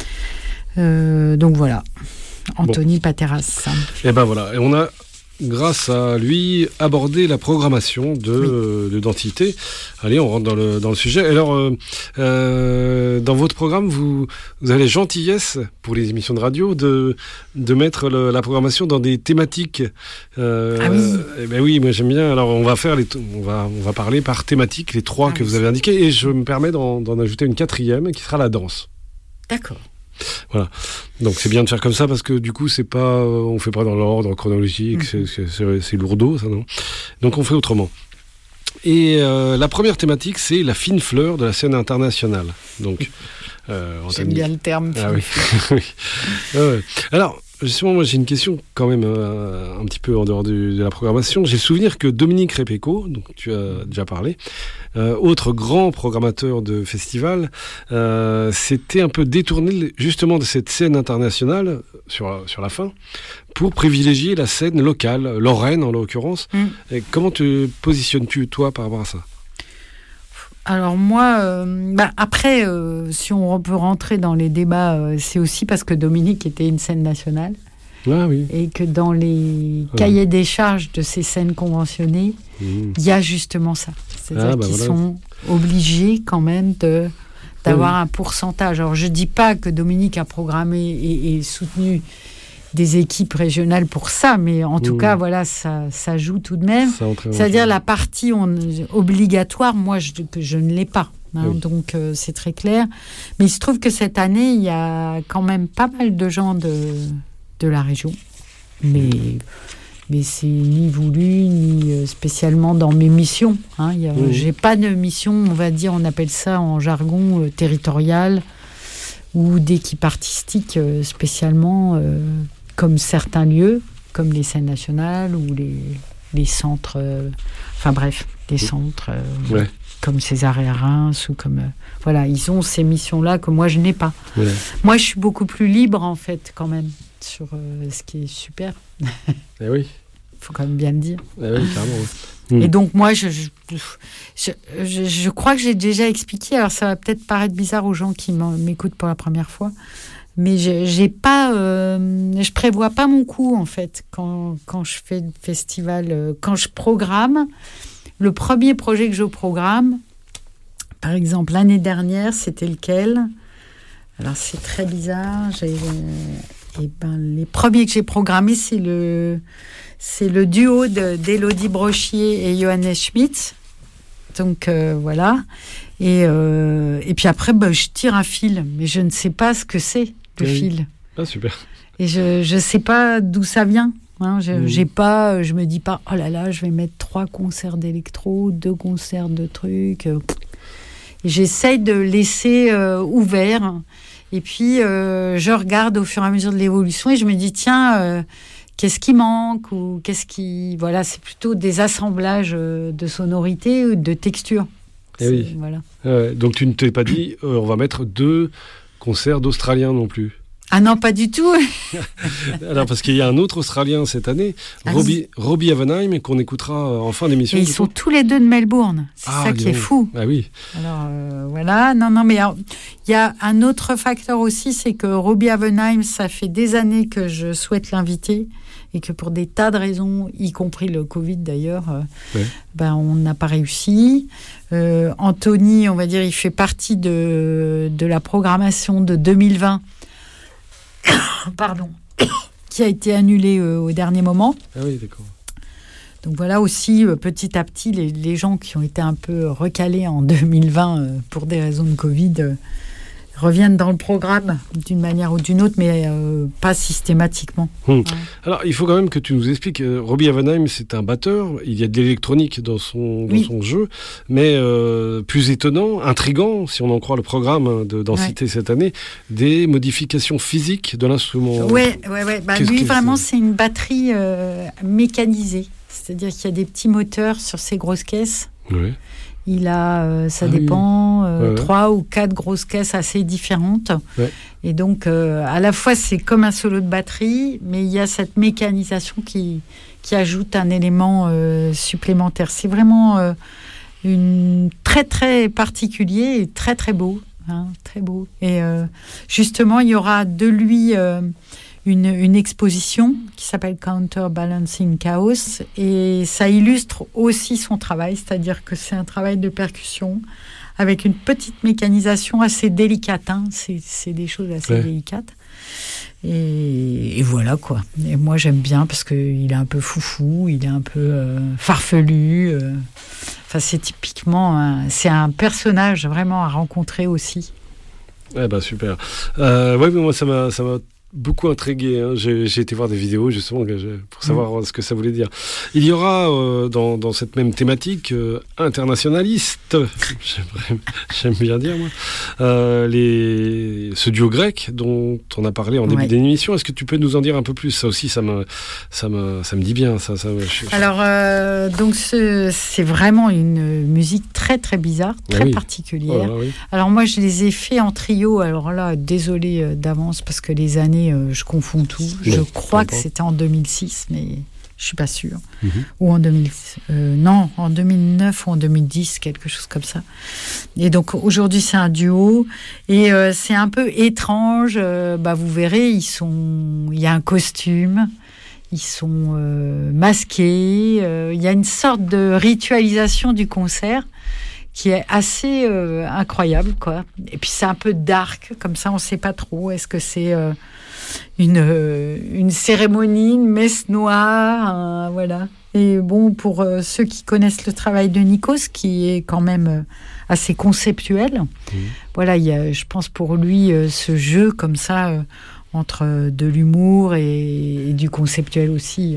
Euh, donc voilà, Anthony bon. Pateras. Et ben voilà, et on a, grâce à lui, abordé la programmation de, oui. euh, de Densité. Allez, on rentre dans le, dans le sujet. Alors, euh, euh, dans votre programme, vous, vous avez la gentillesse, pour les émissions de radio, de, de mettre le, la programmation dans des thématiques. Euh, ah oui. Eh ben oui, moi j'aime bien. Alors, on va faire les, on va, on va parler par thématique, les trois ah que oui. vous avez indiqués, et je me permets d'en, d'en ajouter une quatrième, qui sera la danse. D'accord. Voilà. Donc c'est bien de faire comme ça parce que du coup c'est pas, on fait pas dans l'ordre chronologique, mmh. c'est, c'est, c'est, c'est lourdeau ça, non ? Donc on fait autrement. Et euh, la première thématique, c'est la fine fleur de la scène internationale. Donc euh, j'aime bien le terme. Ah oui. oui. Ah ouais. Alors justement, moi j'ai une question quand même euh, un petit peu en dehors du, de la programmation. J'ai le souvenir que Dominique Repecco, donc tu as déjà parlé, euh, autre grand programmateur de festival, euh, s'était un peu détourné justement de cette scène internationale sur, sur la fin pour privilégier la scène locale, Lorraine en l'occurrence. Mm. Et comment te positionnes-tu toi par rapport à ça ? Alors moi, euh, bah après, euh, si on peut rentrer dans les débats, euh, c'est aussi parce que Dominique était une scène nationale. Ah, oui. Et que dans les ah. cahiers des charges de ces scènes conventionnées, il mmh. y a justement ça. C'est-à-dire ah, bah qu'ils voilà. sont obligés quand même de, d'avoir oui. un pourcentage. Alors je ne dis pas que Dominique a programmé et, et soutenu des équipes régionales pour ça, mais en tout mmh. cas, voilà, ça, ça joue tout de même. C'est-à-dire la partie on, obligatoire, moi, je, que je ne l'ai pas. Hein, oui. Donc, euh, c'est très clair. Mais il se trouve que cette année, il y a quand même pas mal de gens de, de la région. Mais, mais c'est ni voulu, ni spécialement dans mes missions. Hein. Il y a, mmh. J'ai pas de mission, on va dire, on appelle ça en jargon euh, territorial, ou d'équipe artistique euh, spécialement... Euh, comme certains lieux, comme les scènes nationales ou les, les centres, euh, enfin bref, des centres euh, ouais. comme Césarée à Reims ou comme... Euh, voilà, ils ont ces missions-là que moi, je n'ai pas. Ouais. Moi, je suis beaucoup plus libre, en fait, quand même, sur euh, ce qui est super. Eh oui. Il faut quand même bien le dire. Eh oui, carrément. Ouais. Et donc, moi, je, je, je, je, je crois que j'ai déjà expliqué, alors ça va peut-être paraître bizarre aux gens qui m'écoutent pour la première fois, mais je, j'ai pas, euh, je prévois pas mon coup en fait quand quand je fais le festival, euh, quand je programme. Le premier projet que je programme, par exemple l'année dernière, c'était lequel ? Alors c'est très bizarre. J'ai, euh, et ben les premiers que j'ai programmés, c'est le c'est le duo de, d'Élodie Brochier et Johannes Schmitz. Donc euh, voilà. Et euh, et puis après, bah, je tire un fil, mais je ne sais pas ce que c'est. Le oui. fil. Ah, super. Et je je sais pas d'où ça vient. Hein. Je mmh. j'ai pas, je me dis pas, oh là là, je vais mettre trois concerts d'électro, deux concerts de trucs. Et j'essaye de laisser euh, ouvert. Et puis euh, je regarde au fur et à mesure de l'évolution et je me dis tiens, euh, qu'est-ce qui manque ou qu'est-ce qui, voilà, c'est plutôt des assemblages de sonorités ou de textures. Eh oui. Voilà. Euh, donc tu ne t'es pas dit, euh, on va mettre deux concerts d'Australiens non plus. Ah non, pas du tout. Alors, parce qu'il y a un autre Australien cette année, Ah Robbie, Robbie Avenheim, qu'on écoutera en fin d'émission. Et ils sont tous les deux de Melbourne. C'est Ah, ça dis qui est donc. fou. Ah oui. Alors euh, voilà, non, non, mais alors, il y a un autre facteur aussi, c'est que Robbie Avenheim, ça fait des années que je souhaite l'inviter et que pour des tas de raisons, y compris le Covid d'ailleurs, euh, Ouais. ben, on n'a pas réussi. Euh, Anthony, on va dire, il fait partie de, de la programmation de deux mille vingt, pardon, qui a été annulée euh, au dernier moment. Ah oui, d'accord. Donc voilà aussi, euh, petit à petit, les, les gens qui ont été un peu recalés en deux mille vingt euh, pour des raisons de Covid euh, reviennent dans le programme d'une manière ou d'une autre, mais euh, pas systématiquement. Hum. Ouais. Alors, il faut quand même que tu nous expliques. euh, Robbie Avenheim, c'est un batteur. Il y a de l'électronique dans son, dans Oui. son jeu, mais euh, plus étonnant, intriguant, si on en croit le programme hein, de Densité cette année, des modifications physiques de l'instrument. Ouais, ouais, ouais. Bah, Qu'est-ce lui, que vraiment, c'est c'est une batterie euh, mécanisée. C'est-à-dire qu'il y a des petits moteurs sur ces grosses caisses. Ouais. Il a, euh, ça Ah oui. dépend, euh, Ouais, ouais. trois ou quatre grosses caisses assez différentes. Ouais. Et donc, euh, à la fois, c'est comme un solo de batterie, mais il y a cette mécanisation qui, qui ajoute un élément euh, supplémentaire. C'est vraiment euh, une, très, très particulier et très, très beau. Hein, très beau. Et euh, justement, il y aura de lui... Euh, Une, une exposition qui s'appelle Counterbalancing Chaos et ça illustre aussi son travail, c'est-à-dire que c'est un travail de percussion avec une petite mécanisation assez délicate, hein. c'est, c'est des choses assez Ouais. délicates et, et voilà quoi. Et moi j'aime bien parce qu'il est un peu foufou, il est un peu euh, farfelu, euh. Enfin, c'est typiquement un, c'est un personnage vraiment à rencontrer aussi. Eh ben super. Euh, ouais, mais moi ça m'a, ça m'a beaucoup intrigué. Hein. J'ai, j'ai été voir des vidéos justement que je- pour savoir mmh. ce que ça voulait dire. Il y aura euh, dans, dans cette même thématique euh, internationaliste, j'aime, j'aime bien dire moi, euh, les, ce duo grec dont on a parlé en début ouais. d'émission. Est-ce que tu peux nous en dire un peu plus? Ça aussi, ça me, ça me, ça me dit bien. Ça, ça, je, je... Alors, euh, donc ce, c'est vraiment une musique très très bizarre, très ah oui. particulière. Oh là, oui. Alors moi, je les ai fait en trio. Alors là, désolé d'avance parce que les années Euh, je confonds tout. Oui, je crois que c'était en deux mille six, mais je suis pas sûre. Mm-hmm. Ou en deux mille, euh, non, en deux mille neuf ou en deux mille dix, quelque chose comme ça. Et donc aujourd'hui c'est un duo et euh, c'est un peu étrange. Euh, bah vous verrez, ils sont, il y a un costume, ils sont euh, masqués. Euh, il y a une sorte de ritualisation du concert qui est assez euh, incroyable, quoi. Et puis c'est un peu dark, comme ça on sait pas trop. Est-ce que c'est euh, une euh, une cérémonie, une messe noire, hein, voilà. Et bon, pour euh, ceux qui connaissent le travail de Nikos, qui est quand même euh, assez conceptuel, mmh. voilà, il y a, je pense pour lui euh, ce jeu comme ça euh, entre de l'humour et, et du conceptuel aussi. Euh.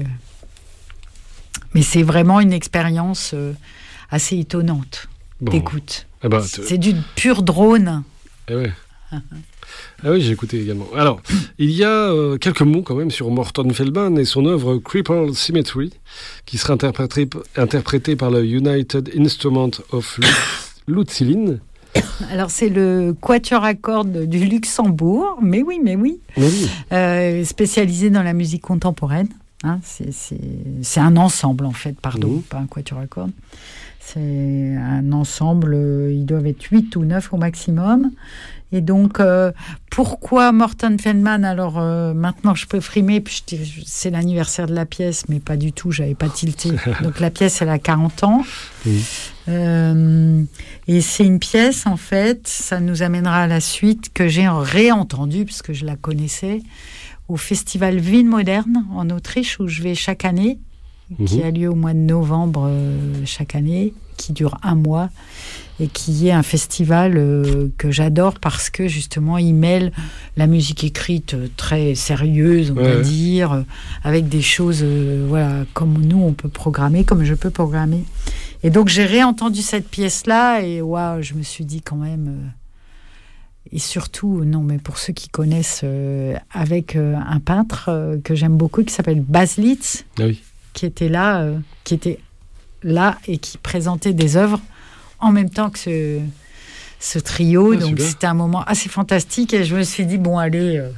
Mais c'est vraiment une expérience euh, assez étonnante. Bon. D'écoute. Eh ben, c'est du pur drone. Eh ouais. Ah oui, j'ai écouté également. Alors, il y a euh, quelques mots quand même sur Morton Feldman et son œuvre Crippled Symmetry, qui sera interprétée, interprétée par le United Instrument of Lutzilin. Alors, c'est le quatuor à cordes du Luxembourg, mais oui, mais oui, mais oui. Euh, spécialisé dans la musique contemporaine. Hein, c'est, c'est, c'est un ensemble, en fait, pardon, mmh. pas un quatuor à cordes. C'est un ensemble, euh, ils doivent être huit ou neuf au maximum. Et donc, euh, pourquoi Morton Feldman? Alors, euh, maintenant, je peux frimer, puis je dis, c'est l'anniversaire de la pièce, mais pas du tout, j'avais pas tilté. Donc, la pièce, elle a quarante ans. Oui. Euh, et c'est une pièce, en fait, ça nous amènera à la suite, que j'ai réentendue, puisque je la connaissais, au festival Wien Moderne, en Autriche, où je vais chaque année. Mmh. Qui a lieu au mois de novembre euh, chaque année, qui dure un mois et qui est un festival euh, que j'adore parce que justement il mêle la musique écrite euh, très sérieuse, on ouais. va dire, euh, avec des choses euh, voilà, comme nous on peut programmer, comme je peux programmer. Et donc j'ai réentendu cette pièce-là et waouh, je me suis dit quand même... Euh, et surtout, non, mais pour ceux qui connaissent, euh, avec euh, un peintre euh, que j'aime beaucoup qui s'appelle Bas Litz. Ah oui. qui était là, euh, qui était là et qui présentait des œuvres en même temps que ce, ce trio. Ah, donc, super. C'était un moment assez fantastique. Et je me suis dit, bon, allez, euh,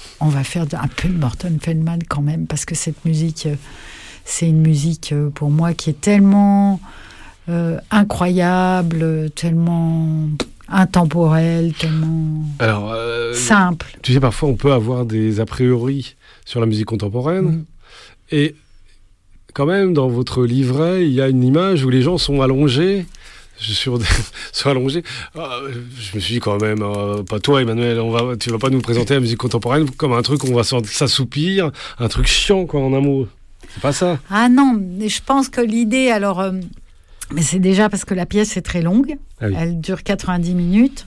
on va faire un peu de Morton Feldman quand même, parce que cette musique, c'est une musique pour moi qui est tellement euh, incroyable, tellement intemporelle, tellement Alors, euh, simple. Tu sais, parfois on peut avoir des a priori sur la musique contemporaine, mmh. et quand même dans votre livret, il y a une image où les gens sont allongés. Sur des... sont allongés. Ah, je me suis dit quand même, euh, pas toi Emmanuel, on va, tu vas pas nous présenter la musique contemporaine comme un truc où on va s'assoupir, un truc chiant quoi en un mot. C'est pas ça. Ah non, je pense que l'idée, alors, euh, mais c'est déjà parce que la pièce est très longue, ah oui. Elle dure quatre-vingt-dix minutes.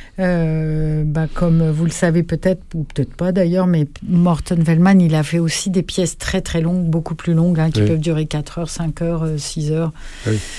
Euh, bah, comme vous le savez peut-être, ou peut-être pas d'ailleurs, mais Morton Feldman, il a fait aussi des pièces très très longues, beaucoup plus longues, hein, qui oui. peuvent durer quatre heures, cinq heures, six heures. Ah oui.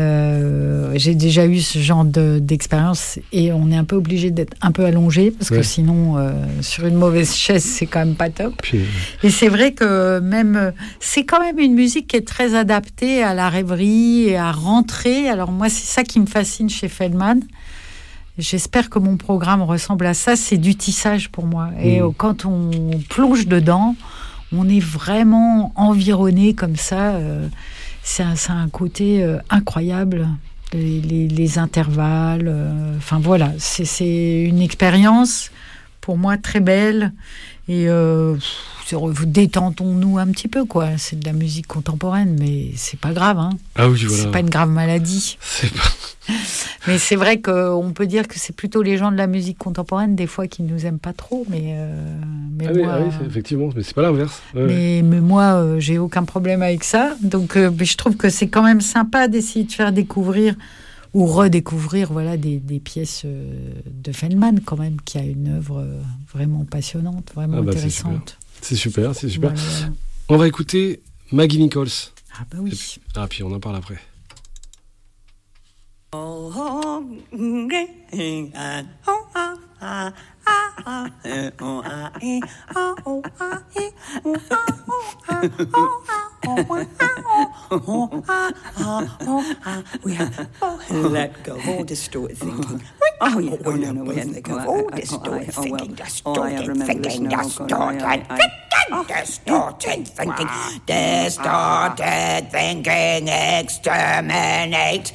Euh, j'ai déjà eu ce genre de, d'expérience et on est un peu obligé d'être un peu allongé parce ouais. que sinon euh, sur une mauvaise chaise c'est quand même pas top. Puis... et c'est vrai que même c'est quand même une musique qui est très adaptée à la rêverie et à rentrer. Alors moi c'est ça qui me fascine chez Feldman. J'espère que mon programme ressemble à ça. C'est du tissage pour moi. Mmh. Et quand on plonge dedans, on est vraiment environné comme ça. Euh, C'est un, c'est un côté euh, incroyable, les, les, les intervalles. Enfin euh, voilà, c'est, c'est une expérience pour moi très belle. Et euh, détendons-nous un petit peu, quoi. C'est de la musique contemporaine, mais c'est pas grave. Hein. Ah oui, voilà. C'est pas une grave maladie. C'est pas... Mais c'est vrai qu'on peut dire que c'est plutôt les gens de la musique contemporaine, des fois, qui nous aiment pas trop. Mais, euh, mais ah, moi, oui, ah oui, c'est, effectivement, mais c'est pas l'inverse. Ouais, mais, ouais. mais moi, euh, j'ai aucun problème avec ça. Donc, euh, je trouve que c'est quand même sympa d'essayer de faire découvrir ou redécouvrir voilà, des, des pièces euh, de Feldman, quand même, qui a une œuvre euh, vraiment passionnante, vraiment ah bah, intéressante. C'est super, c'est super. C'est super. Voilà, voilà. On va écouter Maggie Nichols. Ah bah oui. Puis, ah, puis on en parle après. Oh, oh, mm, ah, oh, ah, ah, ah, eh, oh, ah, eh, ah, oh, ah, eh, oh, ah, oh, ah, oh, ah, oh, ah, oh, ah, ah, oh, ah. We have let go of all distorted thinking. Oh, yeah. Oh, no, no, we have let go of all distorted thinking, distorted thinking, distorted thinking, distorted thinking, distorted thinking, exterminate.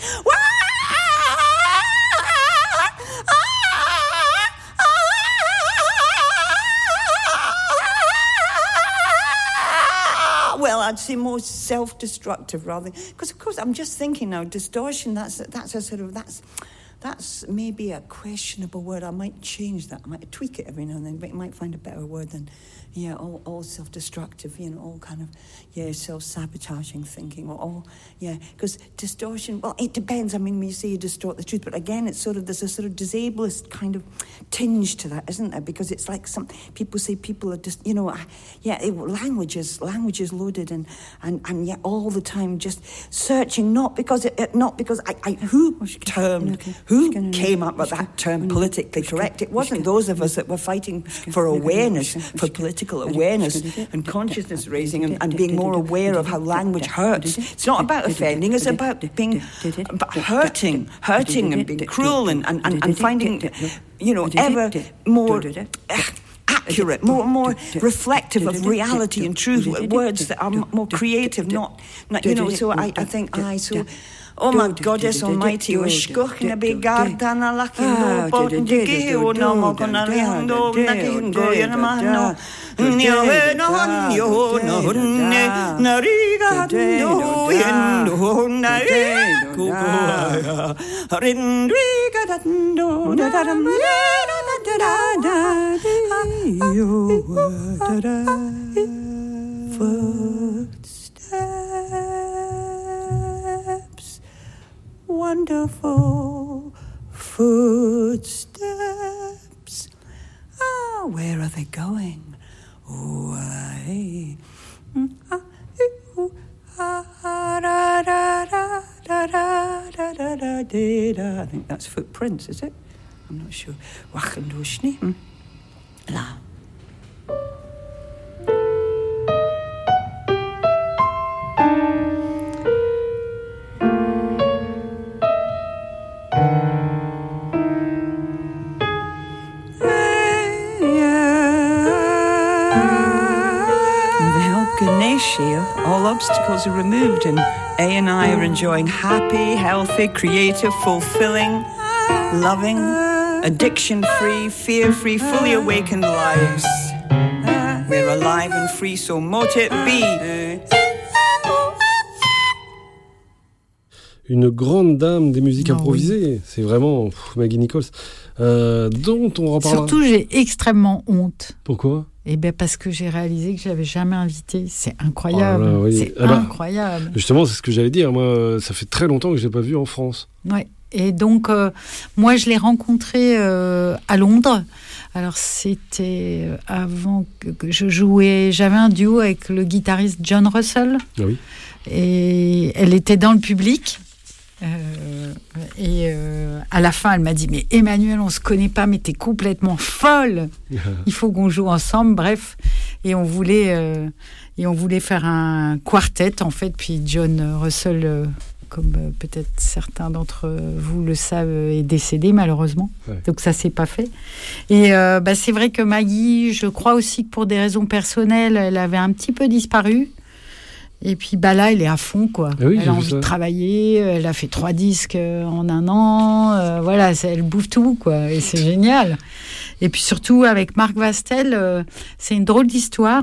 Well, I'd say more self-destructive rather, because of course I'm just thinking now. Distortion. That's that's a sort of that's that's maybe a questionable word. I might change that. I might tweak it every now and then, but you might find a better word than yeah, all, all self-destructive. You know, all kind of yeah, self-sabotaging thinking, or all yeah, because distortion. Well, it depends. I mean, when you say you distort the truth, but again, it's sort of there's a sort of disablest kind of tinge to that, isn't there? Because it's like some people say people are just, you know, yeah, it, language is language is loaded and and and yet all the time just searching, not because it, it not because I, I who termed who came up with that term politically correct. It wasn't those of us that were fighting for awareness, for political awareness and consciousness raising and, and being more aware of how language hurts. It's not about offending, it's about being about hurting, hurting and being cruel and, and, and, and finding, you know, ever more accurate, more more reflective of reality and truth, words that are more creative, not, not you know, so I, I think, I, so... Oh my Goddess Almighty, Ushkuchna Bigartana Lakindo, Potndigio, Nomokona Lindo, Nakingo, Yanamano, Nyohenon, Yohone, Nariga, no, Yendo, Nareko, Rindriga, Dando, Dadam, Footsteps. Wonderful footsteps. Ah, where are they going? Why? I think that's footprints, is it? I'm not sure. Wachendoshni. La. Kuneshi, all obstacles are removed, and A and I are enjoying happy, healthy, creative, fulfilling, loving, addiction-free, fear-free, fully awakened lives. We're alive and free, so mote it be. Une grande dame des musiques Oh, improvisées. oui. C'est vraiment pff, Maggie Nichols, euh, dont on reparlera. Surtout, j'ai extrêmement honte. Pourquoi ? Eh bien, parce que j'ai réalisé que je l'avais jamais invité. C'est incroyable. Oh là, oui. C'est Ah bah, incroyable. Justement, c'est ce que j'allais dire. Moi, ça fait très longtemps que je l'ai pas vu en France. Ouais. Et donc, euh, moi, je l'ai rencontré euh, à Londres. Alors, c'était avant que, que je jouais. J'avais un duo avec le guitariste John Russell. Ah oui. Et elle était dans le public. Euh, et euh, à la fin, elle m'a dit « Mais Emmanuel, on se connaît pas, mais t'es complètement folle. Il faut qu'on joue ensemble. » Bref, et on voulait euh, et on voulait faire un quartet en fait. Puis John Russell, euh, comme euh, peut-être certains d'entre vous le savent, est décédé malheureusement. Ouais. Donc ça s'est pas fait. Et euh, bah, c'est vrai que Maggie, je crois aussi que pour des raisons personnelles, elle avait un petit peu disparu. Et puis bah là, elle est à fond, quoi. Ah oui, elle j'ai a vu envie ça. de travailler, elle a fait trois disques en un an, euh, voilà, ça, elle bouffe tout, quoi, et c'est génial. Et puis surtout, avec Marc Vastel, euh, c'est une drôle d'histoire,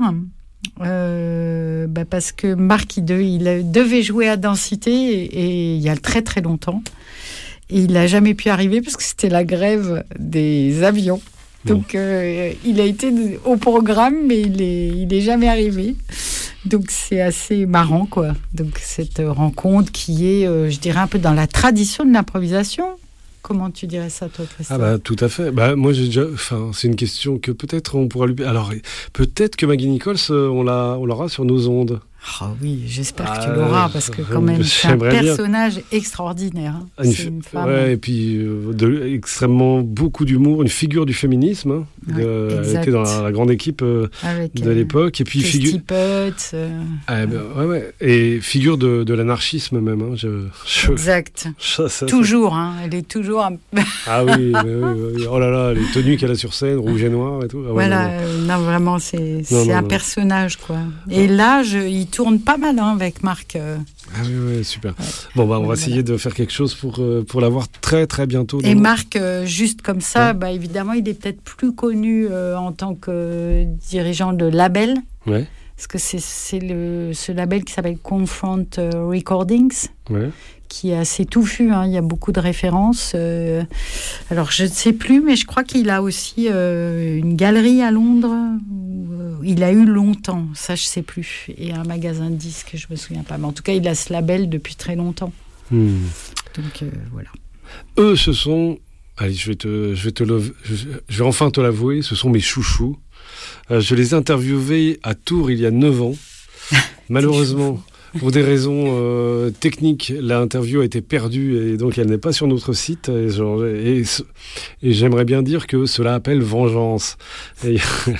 euh, bah parce que Marc, il, de, il devait jouer à Densité, et, et il y a très très longtemps, et il n'a jamais pu arriver, parce que c'était la grève des avions. Donc, euh, il a été au programme, mais il est, il est jamais arrivé. Donc, c'est assez marrant, quoi. Donc, cette rencontre qui est, euh, je dirais, un peu dans la tradition de l'improvisation. Comment tu dirais ça, toi, Christophe ? Ah bah tout à fait. Bah moi j'ai déjà. Enfin, c'est une question que peut-être on pourra lui. Alors peut-être que Maggie Nichols, euh, on l'a, on l'aura sur nos ondes. Oh oui, j'espère Ah, que tu l'auras, parce que quand euh, même, c'est un j'aimerais bien. personnage extraordinaire. Hein. Une, C'est une femme. ouais, et puis euh, de, extrêmement beaucoup d'humour, une figure du féminisme. Hein, Ouais, de, elle exact. était dans la, la grande équipe euh, Avec, de euh, l'époque, et puis Kirsty figure. Putt, euh, Ah, ben, ouais, ouais. Et figure de, de l'anarchisme même. Hein, je, je, exact. ça, ça, Toujours, hein, elle est toujours... un- Ah oui, mais oui, oui, oh là là, les tenues qu'elle a sur scène, rouge et noir et tout. Ah ouais, Voilà, non, non. euh, non, vraiment, c'est, Non, c'est non, un non. personnage, quoi. Et là, je, il tourne pas mal hein, avec Marc. euh. Ah oui, oui, super. Bon, bah, on va Voilà. essayer de faire quelque chose pour, euh, pour l'avoir très, très bientôt. Et dans- Marc, euh, juste comme ça, Ouais. bah, évidemment, il est peut-être plus connu euh, en tant que dirigeant de label, Ouais, parce que c'est, c'est le, ce label qui s'appelle Confront euh, Recordings, ouais. qui est assez touffu, hein, il y a beaucoup de références. euh, alors, je ne sais plus, mais je crois qu'il a aussi euh, une galerie à Londres, où, euh, il a eu longtemps, ça je ne sais plus, et un magasin de disques, je ne me souviens pas. Mais en tout cas, il a ce label depuis très longtemps. Hmm. Donc, euh, voilà. Eux, ce sont... Allez, je vais, te, je, vais te le- je, je vais enfin te l'avouer, ce sont mes chouchous. Euh, je les ai interviewés à Tours il y a neuf ans. Malheureusement, pour des raisons euh, techniques, l'interview a été perdue et donc elle n'est pas sur notre site. Et, genre, et, ce- et j'aimerais bien dire que cela appelle vengeance. Et,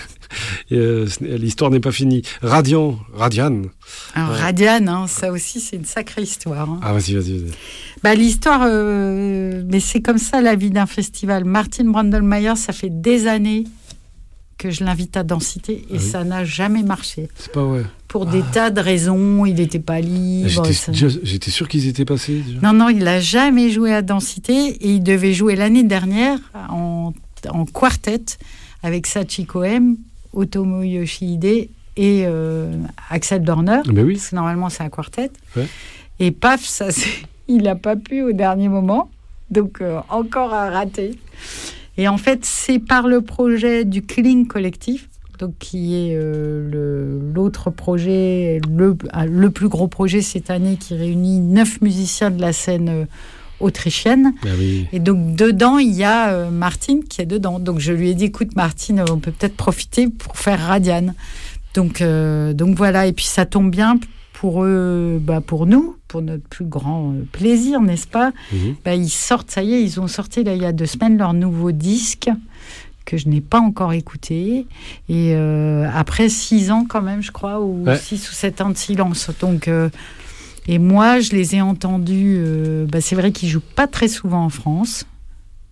et, euh, ce n'est- l'histoire n'est pas finie. Radian, Radian. Alors, Ouais. Radian, hein, ça aussi, c'est une sacrée histoire. hein. Ah, vas-y, vas-y, vas-y. Bah, l'histoire, euh, mais c'est comme ça la vie d'un festival. Martin Brandlmayer, ça fait des années que je l'invite à Densité et Ah oui. ça n'a jamais marché. C'est pas vrai. Pour des tas de raisons, il n'était pas libre. J'étais, ça- déjà- j'étais sûr qu'ils étaient passés déjà. Non, non, il n'a jamais joué à Densité et il devait jouer l'année dernière en, en quartet avec Sachiko M, Otomo Yoshihide et euh, Axel Dorner. Mais oui. Parce que normalement, c'est un quartet. Ouais. Et paf, ça, c'est- il n'a pas pu au dernier moment. Donc, euh, encore un raté. Et en fait, c'est par le projet du Kling Collectif, donc qui est euh, le, l'autre projet, le, ah, le plus gros projet cette année, qui réunit neuf musiciens de la scène euh, autrichienne. Ah oui. Et donc, dedans, il y a euh, Martine qui est dedans. Donc, je lui ai dit, écoute, Martine, on peut peut-être profiter pour faire Radian. Donc, euh, donc voilà. Et puis, ça tombe bien pour eux, bah, pour nous, pour notre plus grand euh, plaisir, n'est-ce pas ? Mhm. Bah, ils sortent, ça y est, ils ont sorti là, il y a deux semaines leur nouveau disque que je n'ai pas encore écouté. Et euh, après six ans quand même, je crois, ou Ouais. six ou sept ans de silence. Donc, euh, et moi, je les ai entendus. Euh, bah, c'est vrai qu'ils jouent pas très souvent en France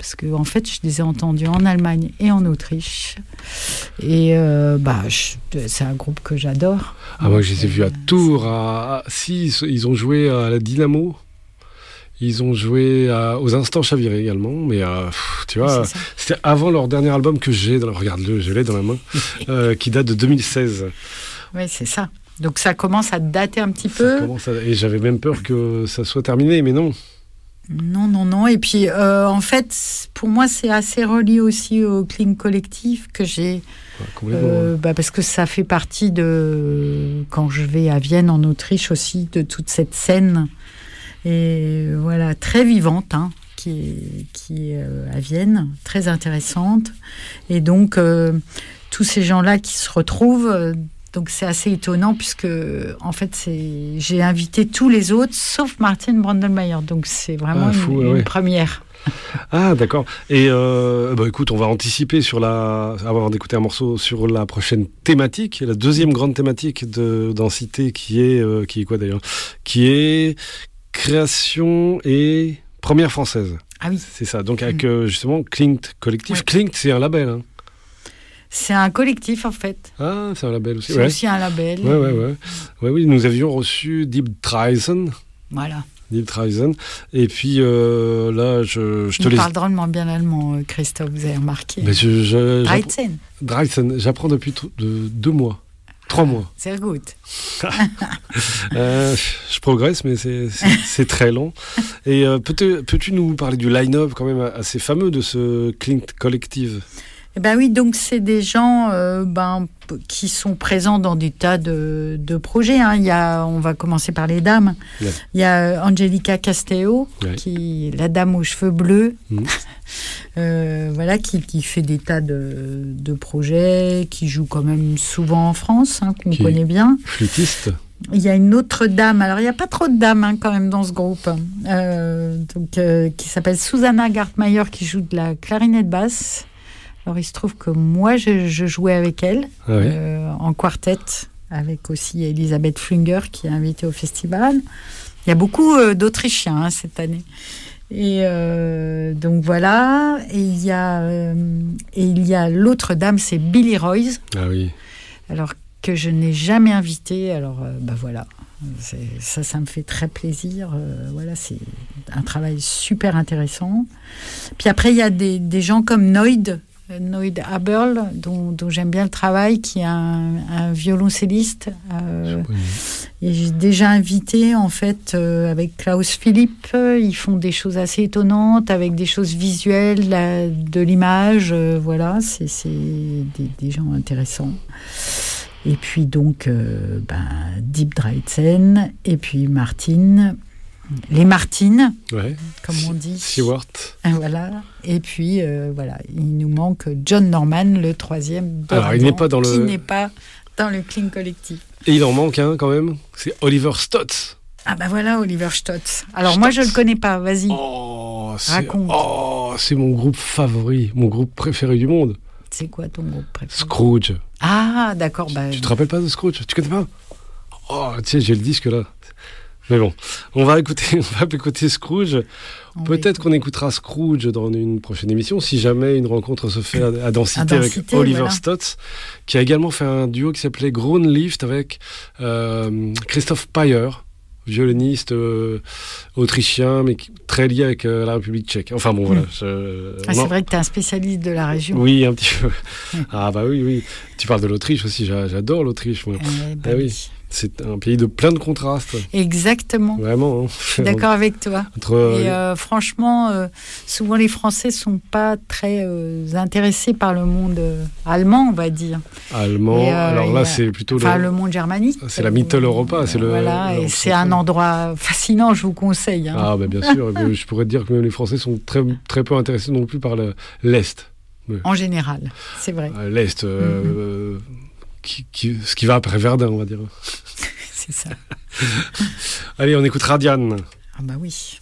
parce que en fait, je les ai entendus en Allemagne et en Autriche. Et euh, bah, je, c'est un groupe que j'adore. Ah, moi, je les ai vus à Tours. À, à, si, ils ont joué à la Dynamo. Ils ont joué à, aux Instants Chavirés également, mais euh, pff, tu vois, c'est c'était avant leur dernier album que j'ai, dans, regarde-le, je l'ai dans la main, euh, qui date de deux mille seize. Oui, c'est ça. Donc ça commence à dater un petit peu. Ça commence à, et j'avais même peur que ça soit terminé, mais non. Non, non, non. Et puis, euh, en fait, pour moi, c'est assez relié aussi au Kling Collectif que j'ai. Ouais, euh, bah parce que ça fait partie de, quand je vais à Vienne, en Autriche aussi, de toute cette scène. Et voilà, très vivante, hein, qui est, qui est euh, à Vienne, très intéressante. Et donc, euh, tous ces gens-là qui se retrouvent, euh, donc c'est assez étonnant, puisque, en fait, c'est, j'ai invité tous les autres, sauf Martin Brandlmayer. Donc, c'est vraiment ah, fou, une, ouais. une première. Ah, d'accord. Et euh, bah, écoute, on va anticiper sur la, avant d'écouter un morceau sur la prochaine thématique, la deuxième grande thématique de Densité, qui est, euh, qui est quoi d'ailleurs, qui est création et première française. Ah oui. C'est ça. Donc avec mmh. justement Klingt Collectif. Ouais. Klingt, c'est un label. Hein. C'est un collectif en fait. Ah, c'est un label aussi. C'est ouais. aussi un label. Ouais, ouais, ouais. Ouais, oui, nous avions reçu Deep Treisen. Voilà. Deep Treisen. Et puis euh, là, je, je te laisse. Il parle drôlement bien allemand, Christophe. Vous avez remarqué. Mais je, je, Dreisen. Dreisen. J'apprends depuis t- de, deux mois. Trois mois. C'est good. euh, je progresse, mais c'est, c'est, c'est très long. Et euh, peux-tu, peux-tu nous parler du line-up quand même assez fameux de ce Klingt Collective ? Eh ben oui, donc c'est des gens euh, ben, qui sont présents dans des tas de, de projets. Hein. Il y a, on va commencer par les dames. Ouais. Il y a Angelica Castello, ouais. qui la dame aux cheveux bleus, mmh. euh, voilà, qui, qui fait des tas de, de projets, qui joue quand même souvent en France, hein, qu'on qui connaît bien. Flûtiste. Il y a une autre dame, alors il n'y a pas trop de dames hein, quand même dans ce groupe, euh, donc, euh, qui s'appelle Susanna Gartmeier, qui joue de la clarinette basse. Alors, il se trouve que moi, je, je jouais avec elle, ah oui. euh, en quartet, avec aussi Elisabeth Flunger, qui est invitée au festival. Il y a beaucoup euh, d'Autrichiens hein, cette année. Et euh, donc, voilà. Et il y a, euh, et il y a l'autre dame, c'est Billy Royce. Ah oui. Alors, que je n'ai jamais invitée. Alors, euh, ben voilà. C'est, ça, ça me fait très plaisir. Euh, voilà, c'est un travail super intéressant. Puis après, il y a des, des gens comme Noid, Noid Haberl, dont, dont j'aime bien le travail, qui est un, un violoncelliste. Euh, et j'ai déjà invité, en fait, euh, avec Klaus Philipp. Ils font des choses assez étonnantes, avec des choses visuelles, la, de l'image. Euh, voilà, c'est, c'est des, des gens intéressants. Et puis donc, euh, ben, Deep Dreisen, et puis Martine. Les Martines, ouais. comme on dit. Seward. Voilà. Et puis, euh, voilà, il nous manque John Norman, le troisième. Alors, il n'est pas dans le... Qui n'est pas dans le Kling Collectif. Et il en manque un, quand même. C'est Oliver Stotz. Ah ben voilà, Oliver Stotz. Alors, Stotz. Moi, je ne le connais pas. Vas-y. Oh, c'est... Raconte. Oh, c'est mon groupe favori, mon groupe préféré du monde. C'est quoi ton groupe préféré ? Scrooge. Ah, d'accord. Bah... Tu te rappelles pas de Scrooge ? Tu connais pas ? Oh, tiens, j'ai le disque là. Mais bon, on va écouter, on va écouter Scrooge. On Peut-être qu'on écoutera Scrooge dans une prochaine émission, si jamais une rencontre se fait à, à Densité, à Densité avec Oliver voilà. Stotz, qui a également fait un duo qui s'appelait Groenlift avec euh, Christoph Payer, violoniste euh, autrichien, mais qui, très lié avec euh, la République tchèque. Enfin bon, voilà. Je, ah, c'est vrai que tu es un spécialiste de la région. Oui, un petit peu. Ah bah oui, oui. Tu parles de l'Autriche aussi, j'adore l'Autriche. Moi. Eh ben, ah oui. C'est un pays de plein de contrastes. Exactement. Vraiment. Hein. Je suis d'accord avec toi. Entre, Et euh, franchement, euh, souvent les Français ne sont pas très euh, intéressés par le monde euh, allemand, on va dire. Allemand, et, euh, alors là, c'est plutôt... Enfin, le, le monde germanique. C'est la Mitteleuropa. C'est le, voilà, et c'est un endroit fascinant, je vous conseille. Hein. Ah, bah, bien sûr. Je pourrais te dire que même les Français sont très, très peu intéressés non plus par le, l'Est. Oui. En général, c'est vrai. L'Est... Euh, mm-hmm. Qui, qui, ce qui va après Verdun, on va dire. C'est ça. Allez, on écoute Radian. Ah bah oui.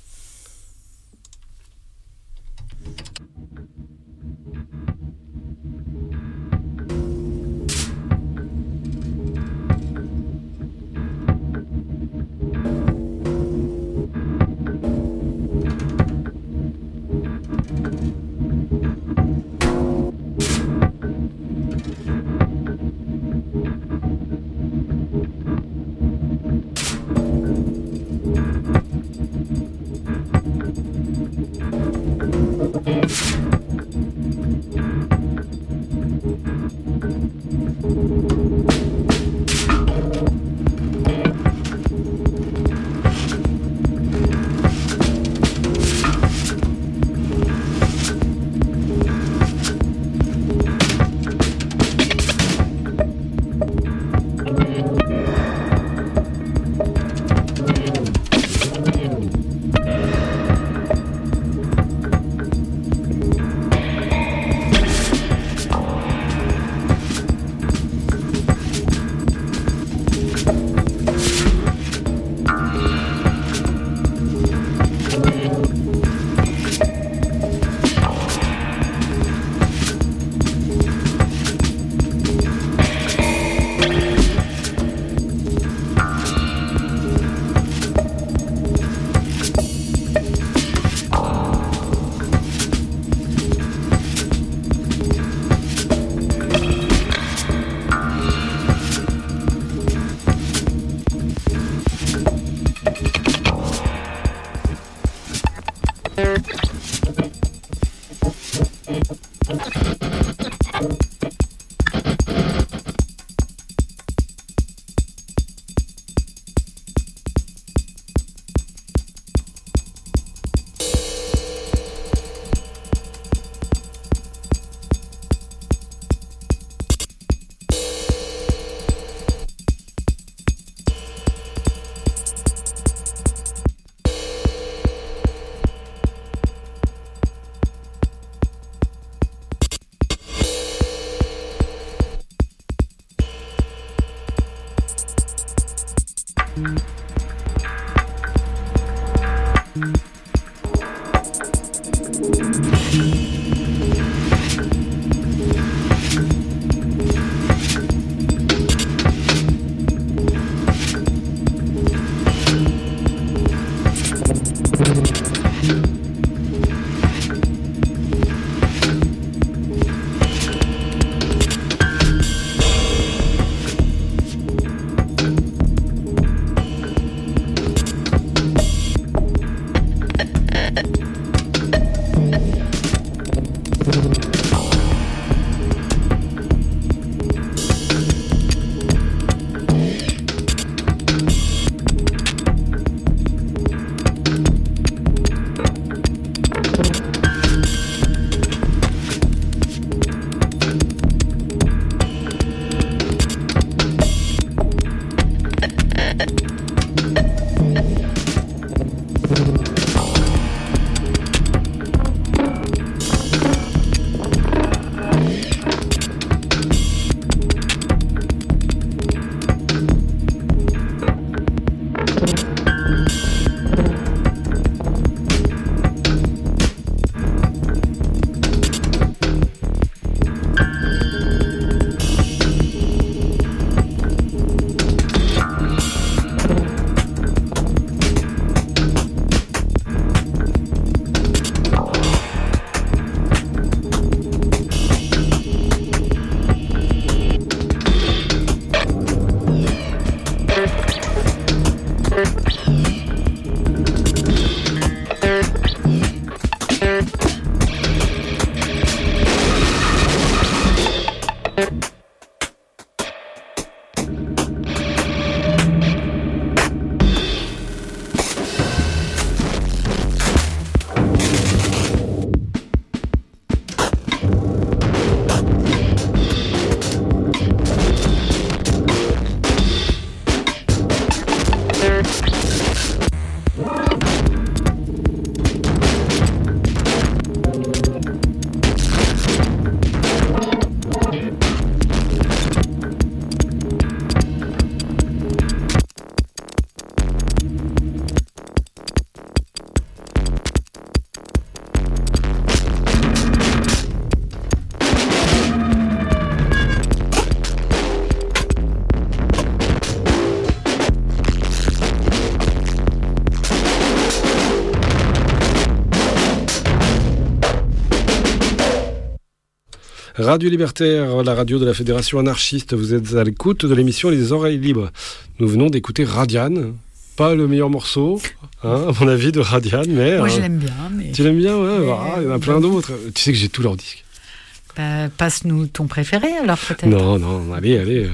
Radio Libertaire, la radio de la Fédération anarchiste. Vous êtes à l'écoute de l'émission Les Oreilles Libres. Nous venons d'écouter Radiane. Pas le meilleur morceau, hein, à mon avis, de Radiane, mais... Moi, hein, je l'aime bien. Mais... Tu l'aimes bien, ouais, mais... bah, il y en a plein d'autres. Tu sais que j'ai tous leurs disques. Bah, passe-nous ton préféré, alors, peut-être. Non, non, allez, allez.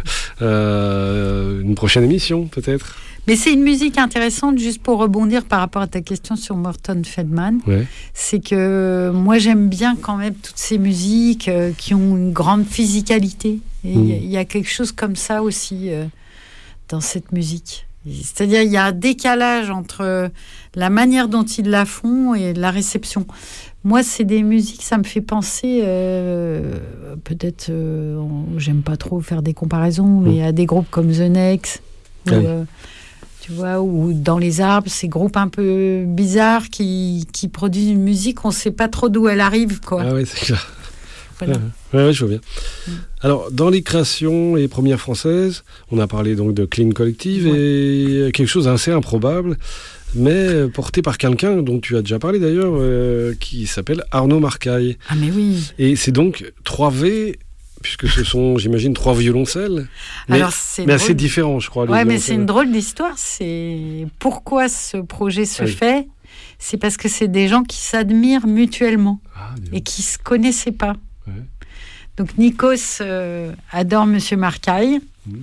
Euh, une prochaine émission, peut-être. Mais c'est une musique intéressante, juste pour rebondir par rapport à ta question sur Morton Feldman. Ouais. C'est que moi, j'aime bien quand même toutes ces musiques euh, qui ont une grande physicalité. Il mmh. y, y a quelque chose comme ça aussi euh, dans cette musique. C'est-à-dire, il y a un décalage entre la manière dont ils la font et la réception. Moi, c'est des musiques, ça me fait penser, euh, peut-être, euh, j'aime pas trop faire des comparaisons, mais à des groupes comme The Next, ou, oui. euh, tu vois, ou Dans les arbres, ces groupes un peu bizarres qui, qui produisent une musique, on sait pas trop d'où elle arrive, quoi. Ah oui, c'est clair. Voilà. Ouais, ouais, je vois bien. Mm. Alors, dans les créations et premières françaises, on a parlé donc de Clean Collective, ouais. et quelque chose d'assez improbable, mais porté par quelqu'un dont tu as déjà parlé d'ailleurs, euh, qui s'appelle Arnaud Marcaille. Ah mais oui. Et c'est donc trois V, puisque ce sont, j'imagine, trois violoncelles, mais, Alors, c'est mais assez différents, je crois. Oui, mais c'est une drôle d'histoire. C'est pourquoi ce projet se ah, oui. fait. C'est parce que c'est des gens qui s'admirent mutuellement ah, et qui ne se connaissaient pas. Ouais. Donc Nikos euh, adore Monsieur Marcaille. Mmh.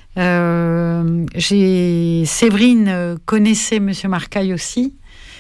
Euh, j'ai... Séverine euh, connaissait Monsieur Marcaille aussi.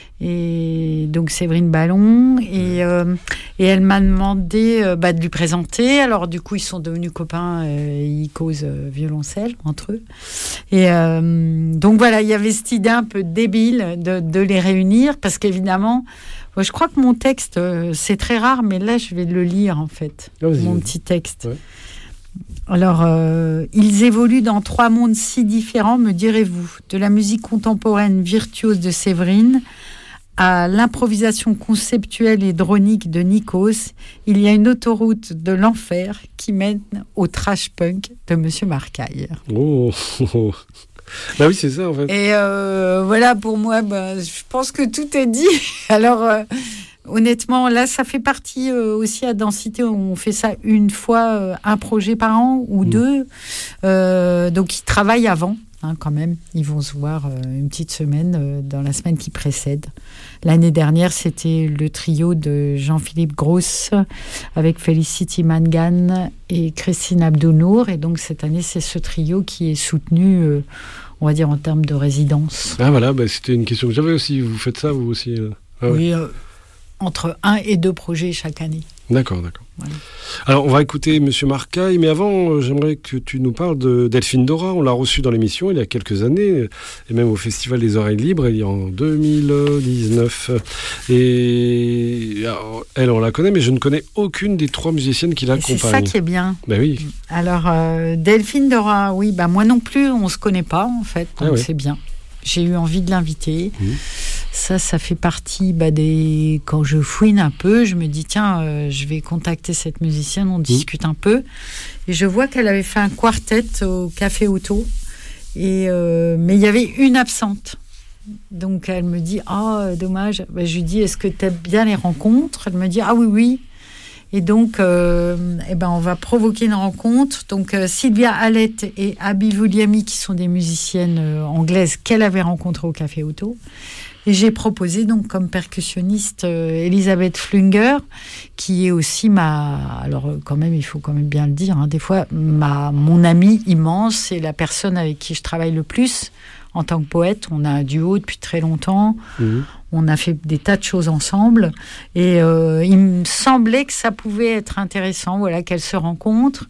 Et donc Séverine Ballon. Et, euh, et elle m'a demandé euh, bah, de lui présenter. Alors du coup, ils sont devenus copains. Euh, ils causent euh, violoncelle entre eux. Et euh, donc voilà, il y avait cette idée un peu débile de, de les réunir. Parce qu'évidemment... Je crois que mon texte, euh, c'est très rare, mais là, je vais le lire, en fait. Oh, mon petit texte. Ouais. Alors, euh, ils évoluent dans trois mondes si différents, me direz-vous. De la musique contemporaine virtuose de Séverine à l'improvisation conceptuelle et dronique de Nikos, il y a une autoroute de l'enfer qui mène au trash punk de Monsieur Marcaille. Oh, oh, oh. Bah oui, c'est ça en fait. Et euh, voilà, pour moi, bah, je pense que tout est dit. Alors, euh, honnêtement, là, ça fait partie euh, aussi à Densité. On fait ça une fois, euh, un projet par an ou mmh. deux. Euh, donc, ils travaillent avant. Hein, quand même, ils vont se voir euh, une petite semaine euh, dans la semaine qui précède. L'année dernière, c'était le trio de Jean-Philippe Gross avec Felicity Mangan et Christine Abdounour. Et donc, cette année, c'est ce trio qui est soutenu, euh, on va dire, en termes de résidence. Ah voilà, bah, c'était une question que j'avais aussi. Vous faites ça, vous aussi euh... ah, Oui, ouais. euh, entre un et deux projets chaque année. D'accord, d'accord. Voilà. Alors, on va écouter Monsieur Marcaille, mais avant, euh, j'aimerais que tu nous parles de Delphine Dora. On l'a reçue dans l'émission il y a quelques années, et même au Festival des Oreilles Libres, il y a en deux mille dix-neuf. Et alors, elle, on la connaît, mais je ne connais aucune des trois musiciennes qui l'accompagnent. C'est ça qui est bien. Ben oui. Alors, euh, Delphine Dora, oui, bah, moi non plus, on ne se connaît pas, en fait, donc ah ouais. c'est bien. J'ai eu envie de l'inviter. Mmh. Ça, ça fait partie bah, des... Quand je fouine un peu, je me dis, tiens, euh, je vais contacter cette musicienne, on mmh. discute un peu. Et je vois qu'elle avait fait un quartet au Café Auto. Et, euh, mais il y avait une absente. Donc, elle me dit, ah, oh, dommage. Bah, je lui dis, est-ce que tu aimes bien les rencontres ? Elle me dit, ah oui, oui. Et donc, euh, eh ben, on va provoquer une rencontre. Donc, euh, Sylvia Hallett et Abby Vulliamy, qui sont des musiciennes euh, anglaises qu'elle avait rencontrées au Café Auto. Et j'ai proposé, donc, comme percussionniste, euh, Elisabeth Flunger, qui est aussi ma... Alors, quand même, il faut quand même bien le dire, hein, des fois, ma, mon amie immense, c'est la personne avec qui je travaille le plus en tant que poète. On a un duo depuis très longtemps. Mmh. On a fait des tas de choses ensemble et euh, il me semblait que ça pouvait être intéressant, voilà, qu'elles se rencontrent.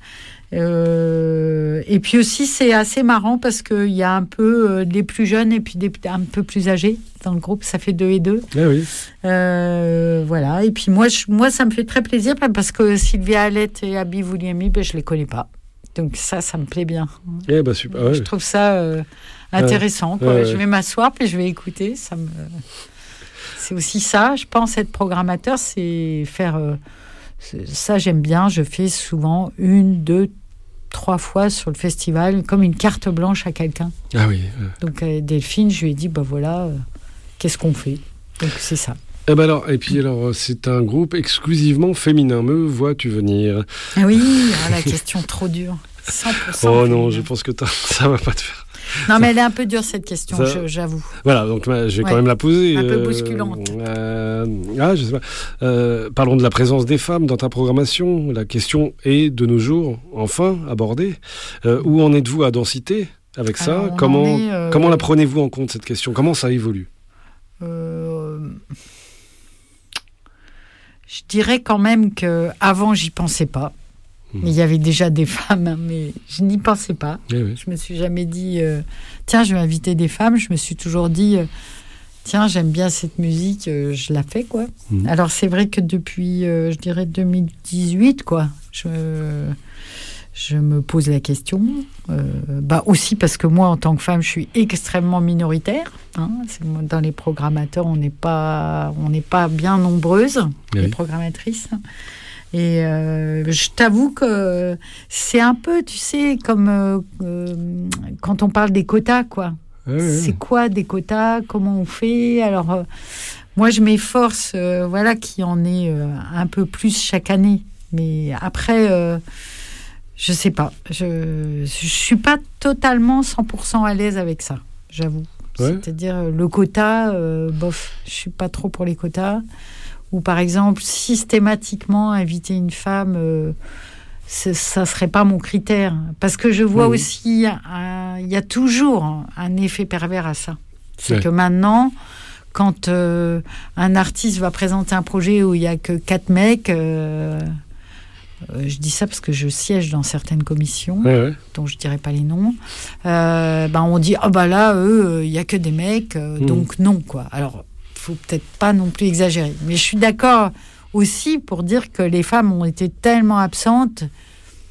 Euh, et puis aussi, c'est assez marrant parce qu'il y a un peu euh, des plus jeunes et puis des un peu plus âgés dans le groupe. Ça fait deux et deux. Ah oui. Euh, voilà. Et puis moi, je, moi, ça me fait très plaisir parce que Sylvia Hallett et Abby Vulliamy, ben, je ne les connais pas. Donc ça, ça me plaît bien. Eh ben, super, ouais. Je trouve ça euh, intéressant. Quoi. Ouais, ouais. Je vais m'asseoir puis je vais écouter. Ça me... C'est aussi ça, je pense, être programmateur, c'est faire... Euh, c'est, ça, j'aime bien. Je fais souvent une, deux, trois fois sur le festival, comme une carte blanche à quelqu'un. Ah oui. Euh. Donc, euh, Delphine, je lui ai dit, bah voilà, euh, qu'est-ce qu'on fait ? Donc, c'est ça. Eh ben alors, et puis alors, c'est un groupe exclusivement féminin. Me vois-tu venir ? Ah oui, ah, la question trop dure. cent pour cent Oh féminin. Non, je pense que ça va pas te faire... Non, ça, mais elle est un peu dure, cette question, ça, je, j'avoue. Voilà, donc je vais ouais, quand même la poser. Un peu euh, bousculante. Euh, ah, je sais pas. Euh, parlons de la présence des femmes dans ta programmation. La question est, de nos jours, enfin abordée. Euh, où en êtes-vous à Densité avec ça ? Alors, Comment, est, euh... comment la prenez-vous en compte, cette question ? Comment ça évolue ? euh... Je dirais quand même qu'avant, j'y pensais pas. Mais il y avait déjà des femmes, hein, mais je n'y pensais pas. Eh oui. Je me suis jamais dit, euh, tiens, je vais inviter des femmes. Je me suis toujours dit, euh, tiens, j'aime bien cette musique, euh, je la fais, quoi. Mmh. Alors, c'est vrai que depuis, euh, je dirais, deux mille dix-huit, quoi, je, je me pose la question. Euh, bah aussi parce que moi, en tant que femme, je suis extrêmement minoritaire. Hein, c'est, dans les programmateurs, on n'est pas, on n'est pas bien nombreuses, eh les oui. programmatrices. Et euh, je t'avoue que c'est un peu, tu sais, comme euh, euh, quand on parle des quotas, quoi. Ouais, c'est ouais. quoi des quotas ? Comment on fait ? Alors, euh, moi, je m'efforce, euh, voilà, qu'il y en ait euh, un peu plus chaque année. Mais après, euh, je sais pas. Je, je suis pas totalement cent pour cent à l'aise avec ça, j'avoue. Ouais. C'est-à-dire, le quota, euh, bof, je suis pas trop pour les quotas. Ou par exemple, systématiquement inviter une femme, euh, ça ne serait pas mon critère. Parce que je vois mmh. aussi, il y a toujours un effet pervers à ça. C'est ouais. que maintenant, quand euh, un artiste va présenter un projet où il n'y a que quatre mecs, euh, euh, je dis ça parce que je siège dans certaines commissions, ouais, ouais. dont je ne dirai pas les noms, euh, ben on dit, ah oh, bah là, eux, il n'y a que des mecs, euh, mmh. donc non, quoi. Alors, faut peut-être pas non plus exagérer. Mais je suis d'accord aussi pour dire que les femmes ont été tellement absentes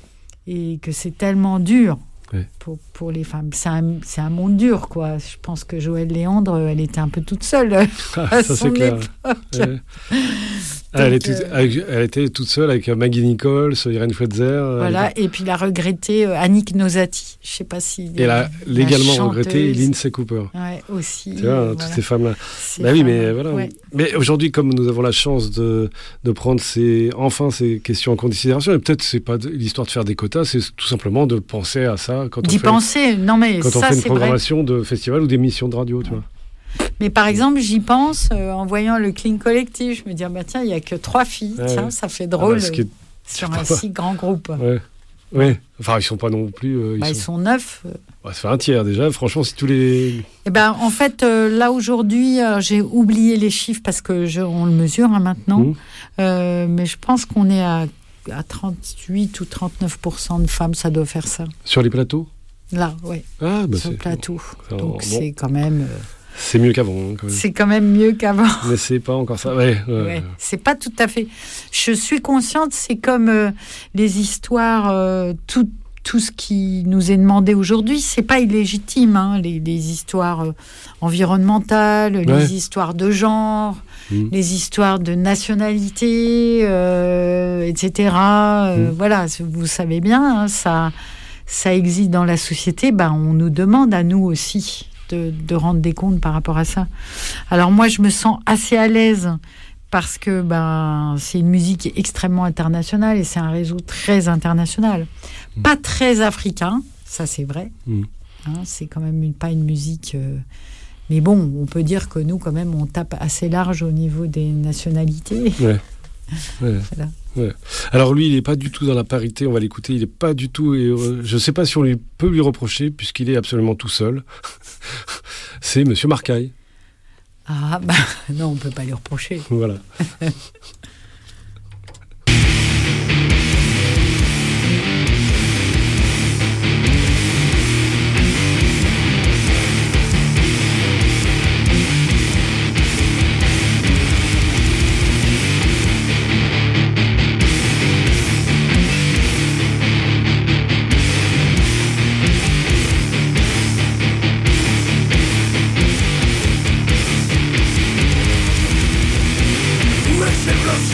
et que c'est tellement dur. Oui. Pour, pour les femmes. C'est un, c'est un monde dur, quoi. Je pense que Joëlle Léandre, elle était un peu toute seule à Ah, ça, son c'est clair. époque. Ouais. Ah, elle, est Donc, toute- euh, avec- elle était toute seule avec Maggie Nichols, Irène Fletzer. euh, Voilà, et puis la regrettée euh, Annick Nosati. Je sais pas si... Et elle a légalement chanteuse. regretté Lindsay Cooper. Ouais, aussi. Tu vois, euh, toutes voilà. ces femmes-là. Ces Bah oui, mais femmes-là, voilà. ouais. Mais aujourd'hui, comme nous avons la chance de, de prendre ces, enfin ces questions en considération, et peut-être c'est pas de- l'histoire de faire des quotas, c'est tout simplement de penser à ça quand on D'y fait, penser, non mais quand on ça fait une c'est vrai. programmation de festival ou d'émission de radio, tu vois. Mais par exemple, j'y pense euh, en voyant le Clean Collective. Je me dis, ah bah tiens, il n'y a que trois filles. Ouais, tiens, ouais. ça fait Ah drôle bah, ce qui est- euh, sur c'est un pas- si grand groupe. Ouais. Ouais. Enfin, ils sont pas non plus. euh, ils Bah, ils sont... sont neuf. euh. Ouais, ça fait un tiers déjà. Franchement, si tous les. Eh ben, en fait, euh, là aujourd'hui, euh, j'ai oublié les chiffres parce que je, on le mesure hein, maintenant. Mmh. Euh, mais je pense qu'on est à, à trente-huit ou trente-neuf pour cent de femmes, ça doit faire ça. Sur les plateaux. Là, oui, Ah, bah sur le c'est. plateau. bon. Donc Bon. c'est quand même, euh, C'est mieux qu'avant. hein, quand même. c'est quand même mieux qu'avant. Mais c'est pas encore ça. Ouais. ouais. Ouais, c'est pas tout à fait. Je suis consciente, c'est comme euh, les histoires, euh, tout, tout ce qui nous est demandé aujourd'hui, c'est pas illégitime. Hein, les, les histoires euh, environnementales, Ouais. les histoires de genre, Mm. les histoires de nationalité, euh, et cetera. Euh, Mm. Voilà, vous savez bien, hein, ça, ça existe dans la société. Ben, on nous demande à nous aussi de, de rendre des comptes par rapport à ça. Alors moi, je me sens assez à l'aise parce que ben, c'est une musique extrêmement internationale et c'est un réseau très international. Mm. Pas très africain, ça c'est vrai. Mm. Hein, c'est quand même une, pas une musique... euh, mais bon, on peut dire que nous, quand même, on tape assez large au niveau des nationalités. Ouais. Ouais. Voilà. Ouais. Alors lui, il n'est pas du tout dans la parité, on va l'écouter, il n'est pas du tout... Et, euh, je ne sais pas si on lui peut lui reprocher, puisqu'il est absolument tout seul. C'est Monsieur Marcaille. Ah, bah non, on ne peut pas lui reprocher. Voilà. Où est-ce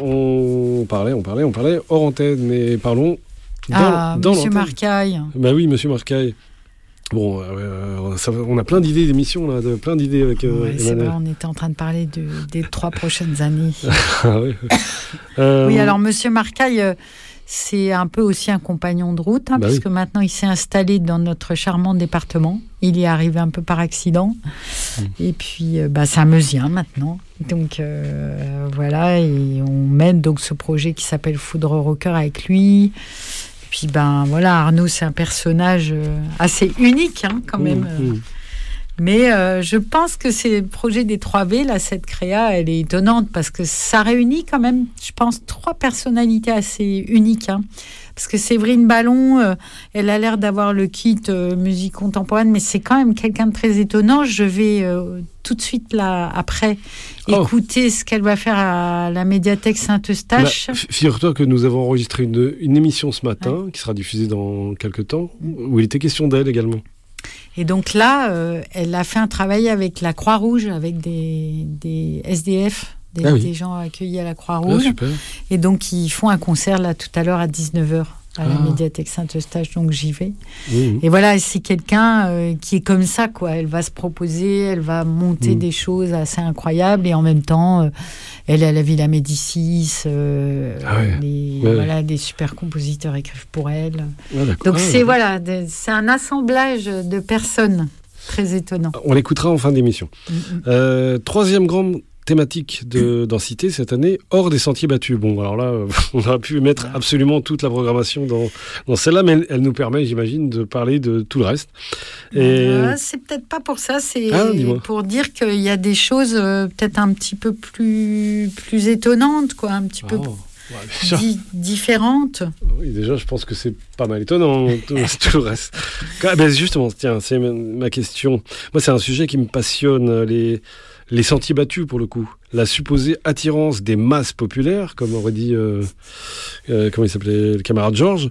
on parlait, on parlait, on parlait hors antenne, mais parlons dans, ah, dans Monsieur l'antenne. Marcaille. Bah oui, Monsieur Marcaille. Bon, euh, ça, on a plein d'idées d'émissions, là, de, plein d'idées avec euh, ouais, c'est Emmanuel. vrai, on était en train de parler de, des trois prochaines années. Ah oui. Euh, Oui, alors Monsieur Marcaille, euh, c'est un peu aussi un compagnon de route, hein, bah puisque oui. maintenant il s'est installé dans notre charmant département. Il y est arrivé un peu par accident. Mmh. Et puis, euh, bah, c'est un Meusien maintenant. Donc euh, voilà, et on mène donc ce projet qui s'appelle Foudre Rocker avec lui. Puis ben voilà, Arnaud, c'est un personnage assez unique hein, quand même. Mmh, mmh. Mais euh, je pense que c'est le projet des trois V, là, cette créa, elle est étonnante parce que ça réunit quand même, je pense, trois personnalités assez uniques. Hein. Parce que Séverine Ballon, euh, elle a l'air d'avoir le kit euh, musique contemporaine, mais c'est quand même quelqu'un de très étonnant. Je vais euh, tout de suite, là, après, oh. écouter ce qu'elle va faire à la médiathèque Saint-Eustache. Bah, figure-toi que nous avons enregistré une, une émission ce matin, ouais. qui sera diffusée dans quelques temps, où il était question d'elle également. Et donc là, euh, elle a fait un travail avec la Croix-Rouge, avec des, des S D F, des, ah oui. des gens accueillis à la Croix-Rouge. Ah, et donc, ils font un concert là tout à l'heure à dix-neuf heures à la ah. médiathèque Saint-Eustache, donc j'y vais. Mmh. Et voilà, c'est quelqu'un euh, qui est comme ça, quoi. Elle va se proposer, elle va monter mmh. des choses assez incroyables et en même temps, euh, elle est à la Villa Médicis, euh, ah ouais. les, ouais. voilà, des super compositeurs écrivent pour elle. Ah, donc ah, c'est, ouais. voilà, de, c'est un assemblage de personnes très étonnant. On l'écoutera en fin d'émission. Mmh. Euh, troisième grande thématique de densité cette année, hors des sentiers battus. Bon, alors là, on aurait pu mettre absolument toute la programmation dans, dans celle-là, mais elle, elle nous permet, j'imagine, de parler de tout le reste. Et... Euh, c'est peut-être pas pour ça, c'est ah, pour dire qu'il y a des choses euh, peut-être un petit peu plus, plus étonnantes, quoi, un petit oh. peu ouais, di- différentes. Oui, déjà, je pense que c'est pas mal étonnant, tout, tout le reste. Ah, ben justement, tiens, c'est ma question. Moi, c'est un sujet qui me passionne, les... Les sentiers battus, pour le coup. La supposée attirance des masses populaires, comme aurait dit, euh, euh, comment il s'appelait, le camarade Georges,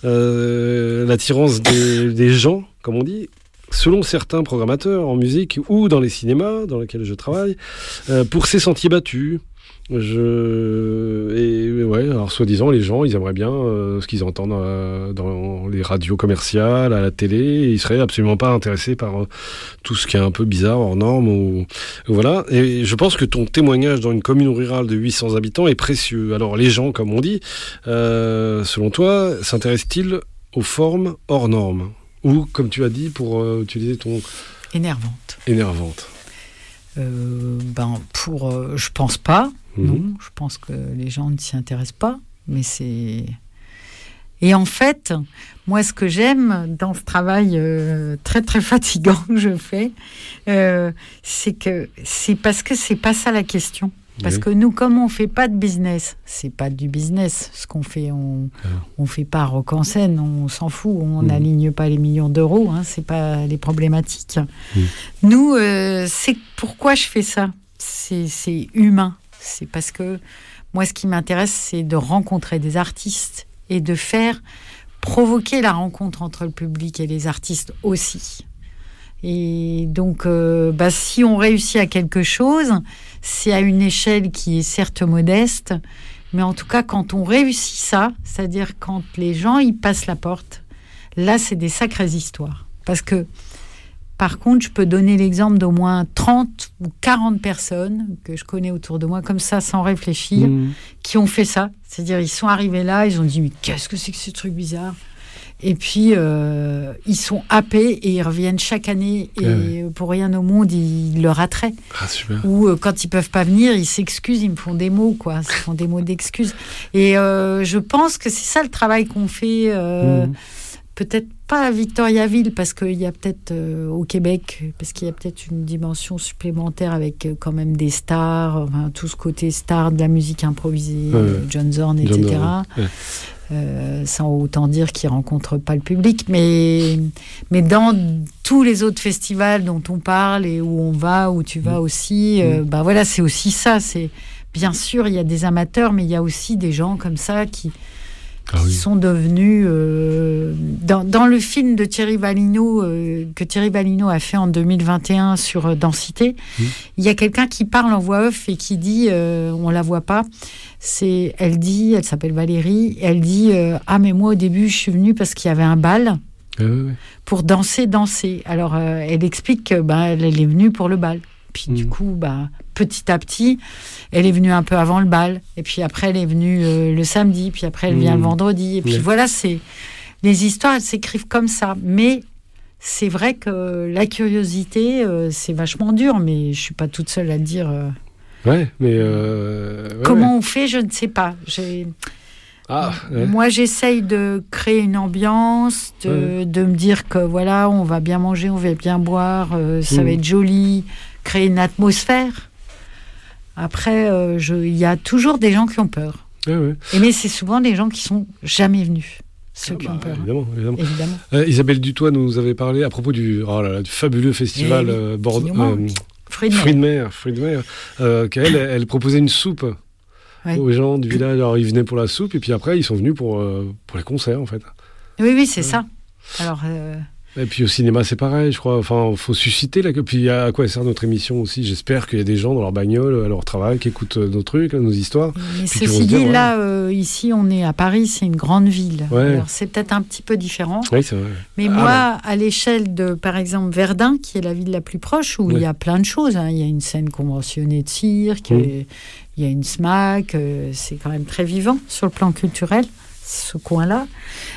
euh, l'attirance des, des gens, comme on dit, selon certains programmateurs en musique ou dans les cinémas dans lesquels je travaille, euh, pour ces sentiers battus. Je... Et ouais, alors soi-disant, les gens, ils aimeraient bien euh, ce qu'ils entendent euh, dans les radios commerciales, à la télé, et ils seraient absolument pas intéressés par euh, tout ce qui est un peu bizarre, hors norme, ou voilà. Et je pense que ton témoignage dans une commune rurale de huit cents habitants est précieux. Alors les gens, comme on dit, euh, selon toi, s'intéressent-ils aux formes hors normes, ou comme tu as dit, pour euh, utiliser ton... Énervante. Énervante. Euh, ben pour, euh, je pense pas. Mmh. Non, je pense que les gens ne s'y intéressent pas, mais c'est... Et en fait, moi, ce que j'aime dans ce travail euh, très, très fatigant que je fais, euh, c'est que c'est parce que c'est pas ça la question. Parce oui. que nous, comme on fait pas de business, c'est pas du business, ce qu'on fait, on ah. on fait pas rock en scène, on s'en fout, on n'aligne mmh. pas les millions d'euros, hein, c'est pas les problématiques. Mmh. Nous, euh, c'est pourquoi je fais ça, c'est, c'est humain. C'est parce que moi, ce qui m'intéresse, c'est de rencontrer des artistes et de faire provoquer la rencontre entre le public et les artistes aussi. Et donc, euh, bah, si on réussit à quelque chose, c'est à une échelle qui est certes modeste, mais en tout cas, quand on réussit ça, c'est-à-dire quand les gens y passent la porte, là, c'est des sacrées histoires. Parce que par contre, je peux donner l'exemple d'au moins trente ou quarante personnes que je connais autour de moi, comme ça, sans réfléchir, mmh. qui ont fait ça. C'est-à-dire, ils sont arrivés là, ils ont dit « Mais qu'est-ce que c'est que ce truc bizarre ?» Et puis, euh, ils sont happés et ils reviennent chaque année. Et ouais. pour rien au monde, ils le rateraient. Ah, super. Ou euh, quand ils ne peuvent pas venir, ils s'excusent, ils me font des mots, quoi. Ils font des mots d'excuses. Et euh, je pense que c'est ça le travail qu'on fait... Euh, mmh. Peut-être pas à Victoriaville, parce qu'il y a peut-être euh, au Québec, parce qu'il y a peut-être une dimension supplémentaire avec euh, quand même des stars, enfin, tout ce côté star de la musique improvisée, ouais, euh, John Zorn, John et cetera. Ouais. Euh, sans autant dire qu'ils ne rencontrent pas le public. Mais, mais dans tous les autres festivals dont on parle et où on va, où tu vas aussi, euh, bah voilà, c'est aussi ça. C'est, bien sûr, il y a des amateurs, mais il y a aussi des gens comme ça qui... Ah oui. Qui sont devenus euh, dans, dans le film de Thierry Vallino euh, que Thierry Vallino a fait en deux mille vingt et un sur euh, Densité. Mmh. Il y a quelqu'un qui parle en voix off et qui dit, euh, on la voit pas. C'est, elle dit, elle s'appelle Valérie. Elle dit euh, ah mais moi au début je suis venue parce qu'il y avait un bal euh, oui. pour danser danser. Alors euh, elle explique que bah elle, elle est venue pour le bal. Puis mmh. du coup, bah, petit à petit, elle est venue un peu avant le bal. Et puis après, elle est venue euh, le samedi. Puis après, elle vient mmh. le vendredi. Et puis mmh. voilà, c'est... les histoires, elles s'écrivent comme ça. Mais c'est vrai que la curiosité, euh, c'est vachement dur. Mais je ne suis pas toute seule à dire... Euh... Ouais, mais... Euh... Ouais, Comment ouais. on fait, je ne sais pas. J'ai... Ah, ouais. Moi, j'essaye de créer une ambiance, de, ouais. de me dire que voilà, on va bien manger, on va bien boire, euh, ça mmh. va être joli... créer une atmosphère. Après, il euh, y a toujours des gens qui ont peur. Ouais, ouais. Et mais c'est souvent des gens qui sont jamais venus, ceux ah qui bah, ont peur. Évidemment, évidemment. évidemment. Euh, Isabelle Dutoit nous avait parlé à propos du, oh là là, du fabuleux festival oui, euh, Bordeaux. Fruits de mer. Fruits de mer. Fruits de mer. Euh, qu'elle, elle proposait une soupe ouais. aux gens du village. Alors ils venaient pour la soupe et puis après ils sont venus pour, euh, pour les concerts en fait. Oui, oui, c'est ouais. ça. Alors. Euh... Et puis au cinéma, c'est pareil, je crois. Enfin, faut susciter là. Puis à quoi sert notre émission aussi? J'espère qu'il y a des gens dans leur bagnole, à leur travail, qui écoutent nos trucs, nos histoires. Mais ceci dit, dire, là, ouais. euh, ici, on est à Paris, c'est une grande ville. Ouais. Alors c'est peut-être un petit peu différent. Oui, c'est vrai. Mais ah, moi, ouais. à l'échelle de, par exemple, Verdun, qui est la ville la plus proche, où ouais. il y a plein de choses. Hein. Il y a une scène conventionnée de cirque, mmh. il y a une SMAC. Euh, c'est quand même très vivant sur le plan culturel, ce coin-là.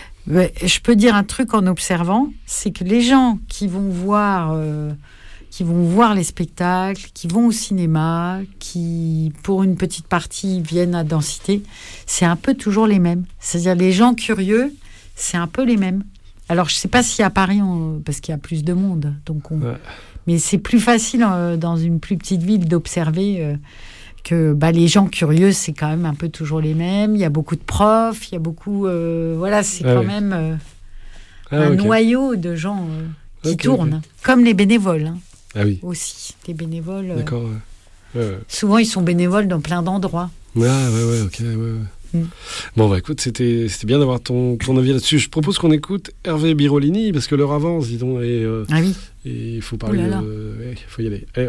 Je peux dire un truc en observant, c'est que les gens qui vont voir, euh, qui vont voir les spectacles, qui vont au cinéma, qui, pour une petite partie, viennent à Densité, c'est un peu toujours les mêmes. C'est-à-dire les gens curieux, c'est un peu les mêmes. Alors, je ne sais pas si à Paris, on, parce qu'il y a plus de monde, donc on, ouais. mais c'est plus facile euh, dans une plus petite ville d'observer... Euh, que bah, les gens curieux, c'est quand même un peu toujours les mêmes. Il y a beaucoup de profs, il y a beaucoup... Euh, voilà, c'est ah quand oui. même euh, ah, un okay. noyau de gens euh, qui okay, tournent, okay. comme les bénévoles. Hein, ah oui. Aussi, les bénévoles. Euh, D'accord, ouais. Ouais, ouais. Souvent, ils sont bénévoles dans plein d'endroits. Ah, ouais, ouais, ok, ouais, ouais. Mm. Bon, bah écoute, c'était, c'était bien d'avoir ton, ton avis là-dessus. Je propose qu'on écoute Hervé Birolini, parce que l'heure avance, dis donc, et euh, ah oui. et il faut parler... Il euh, faut y aller. Allez,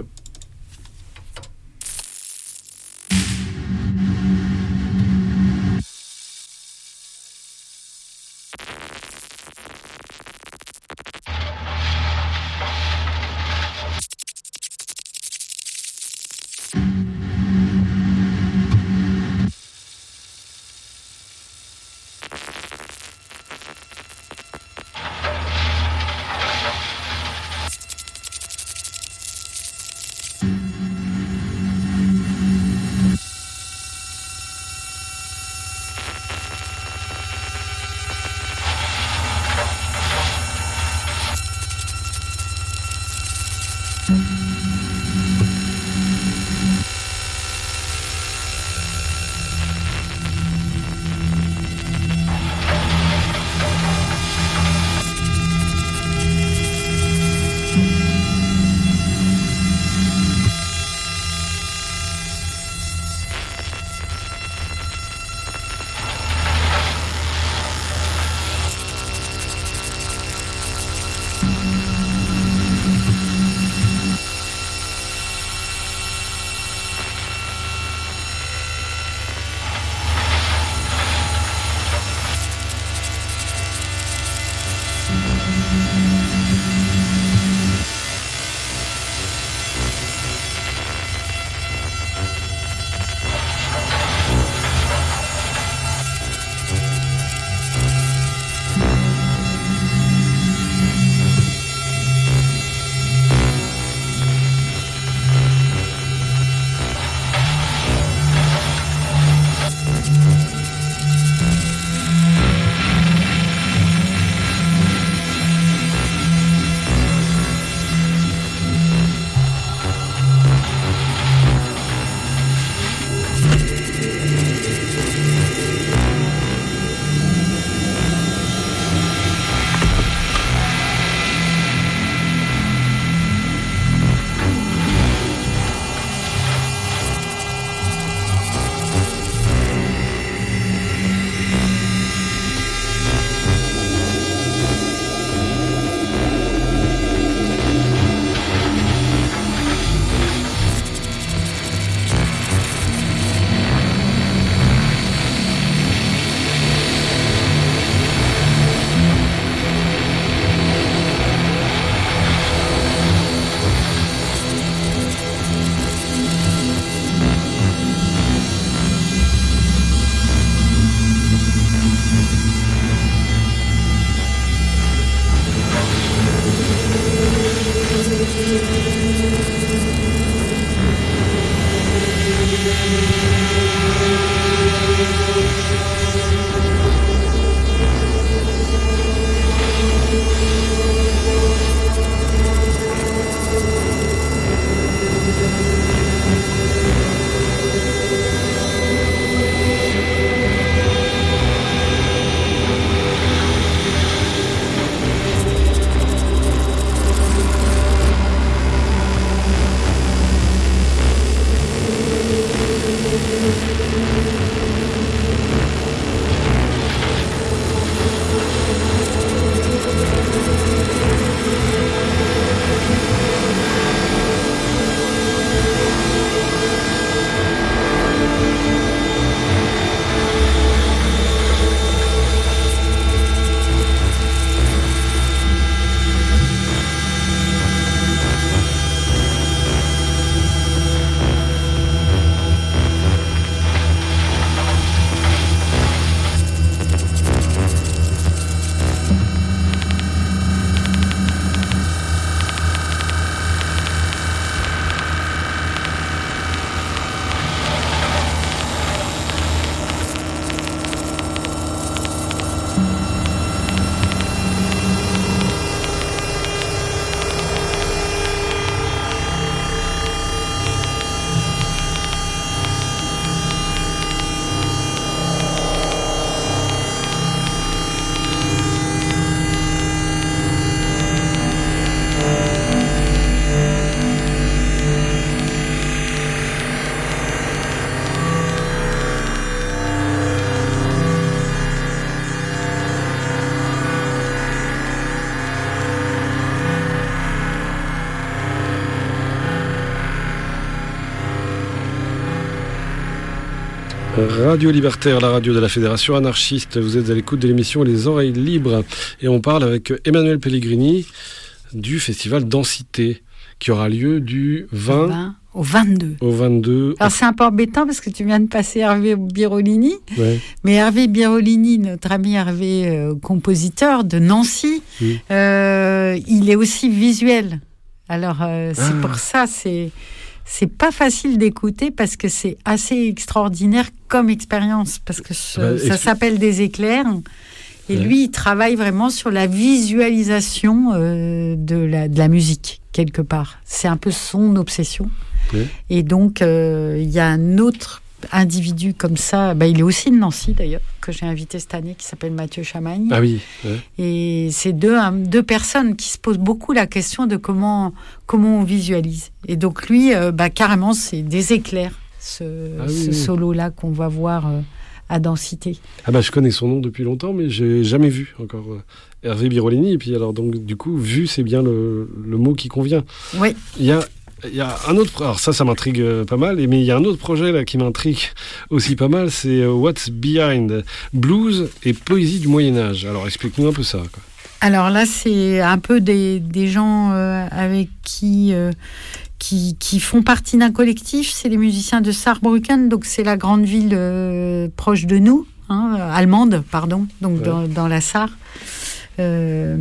Radio Libertaire, la radio de la Fédération anarchiste. Vous êtes à l'écoute de l'émission Les Oreilles Libres. Et on parle avec Emmanuel Pellegrini du festival Densité, qui aura lieu du vingt... vingt au vingt-deux. Au vingt-deux. Alors c'est un peu embêtant parce que tu viens de passer Hervé Birolini. Ouais. Mais Hervé Birolini, notre ami Hervé, euh, compositeur de Nancy, oui. euh, il est aussi visuel. Alors euh, c'est ah. pour ça, c'est... C'est pas facile d'écouter parce que c'est assez extraordinaire comme expérience, parce que ce, bah, ça s'appelle des éclairs. Et ouais. lui, il travaille vraiment sur la visualisation euh, de, la, de la musique, quelque part. C'est un peu son obsession. Ouais. Et donc, il euh, y a un autre individu comme ça, bah, il est aussi de Nancy d'ailleurs, que j'ai invité cette année, qui s'appelle Mathieu Chamagne. Ah oui. Ouais. Et c'est deux, un, deux personnes qui se posent beaucoup la question de comment, comment on visualise. Et donc lui, euh, bah, carrément, c'est des éclairs, ce, ah oui, ce oui. solo-là qu'on va voir euh, à Densité. Ah bah, je connais son nom depuis longtemps, mais j'ai jamais vu encore euh, Hervé Birolini. Et puis alors, donc, du coup, vu, c'est bien le, le mot qui convient. Oui. Il y a Il y a un autre, alors ça, ça m'intrigue pas mal, mais il y a un autre projet là qui m'intrigue aussi pas mal, c'est What's Behind, blues et poésie du Moyen-Âge. Alors explique-nous un peu ça, quoi. Alors là, c'est un peu des, des gens euh, avec qui, euh, qui, qui font partie d'un collectif, c'est les musiciens de Saarbrücken, donc c'est la grande ville euh, proche de nous, hein, allemande, pardon, donc ouais. dans, dans la Sarre. Euh,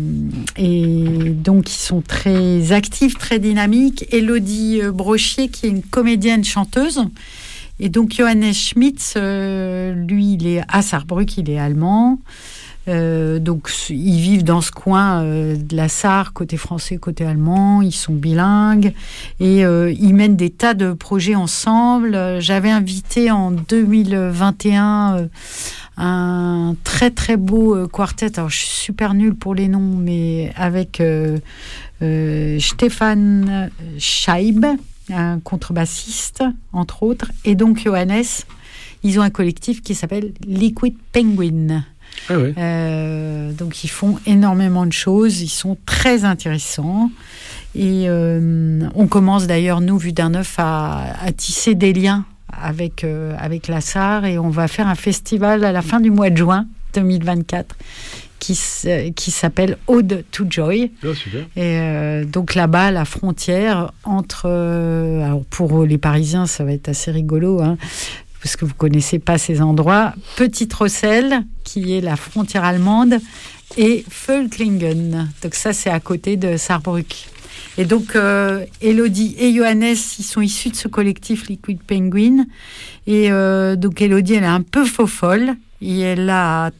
et donc ils sont très actifs, très dynamiques. Élodie Brochier qui est une comédienne chanteuse, et donc Johannes Schmitz, euh, lui il est à Saarbrück, il est allemand, euh, donc ils vivent dans ce coin euh, de la Sarre, côté français, côté allemand, ils sont bilingues et euh, ils mènent des tas de projets ensemble. J'avais invité en deux mille vingt et un euh, un très très beau euh, quartet, alors je suis super nulle pour les noms, mais avec euh, euh, Stefan Scheib, un contrebassiste entre autres, et donc Johannes. Ils ont un collectif qui s'appelle Liquid Penguin. Ah oui. euh, donc ils font énormément de choses, ils sont très intéressants, et euh, on commence d'ailleurs nous, Vue d'un œuf, à, à tisser des liens avec, euh, avec la Sarre, et on va faire un festival à la fin du mois de juin deux mille vingt-quatre qui, qui s'appelle Ode to Joy. Oh, super. Et euh, donc là-bas, la frontière entre... Euh, alors pour les Parisiens, ça va être assez rigolo, hein, parce que vous ne connaissez pas ces endroits. Petite Rosselle, qui est la frontière allemande, et Völklingen. Donc ça, c'est à côté de Saarbrück. Et donc, euh, Élodie et Johannes, ils sont issus de ce collectif Liquid Penguin. Et euh, donc, Élodie, elle est un peu faux-folle. Et elle a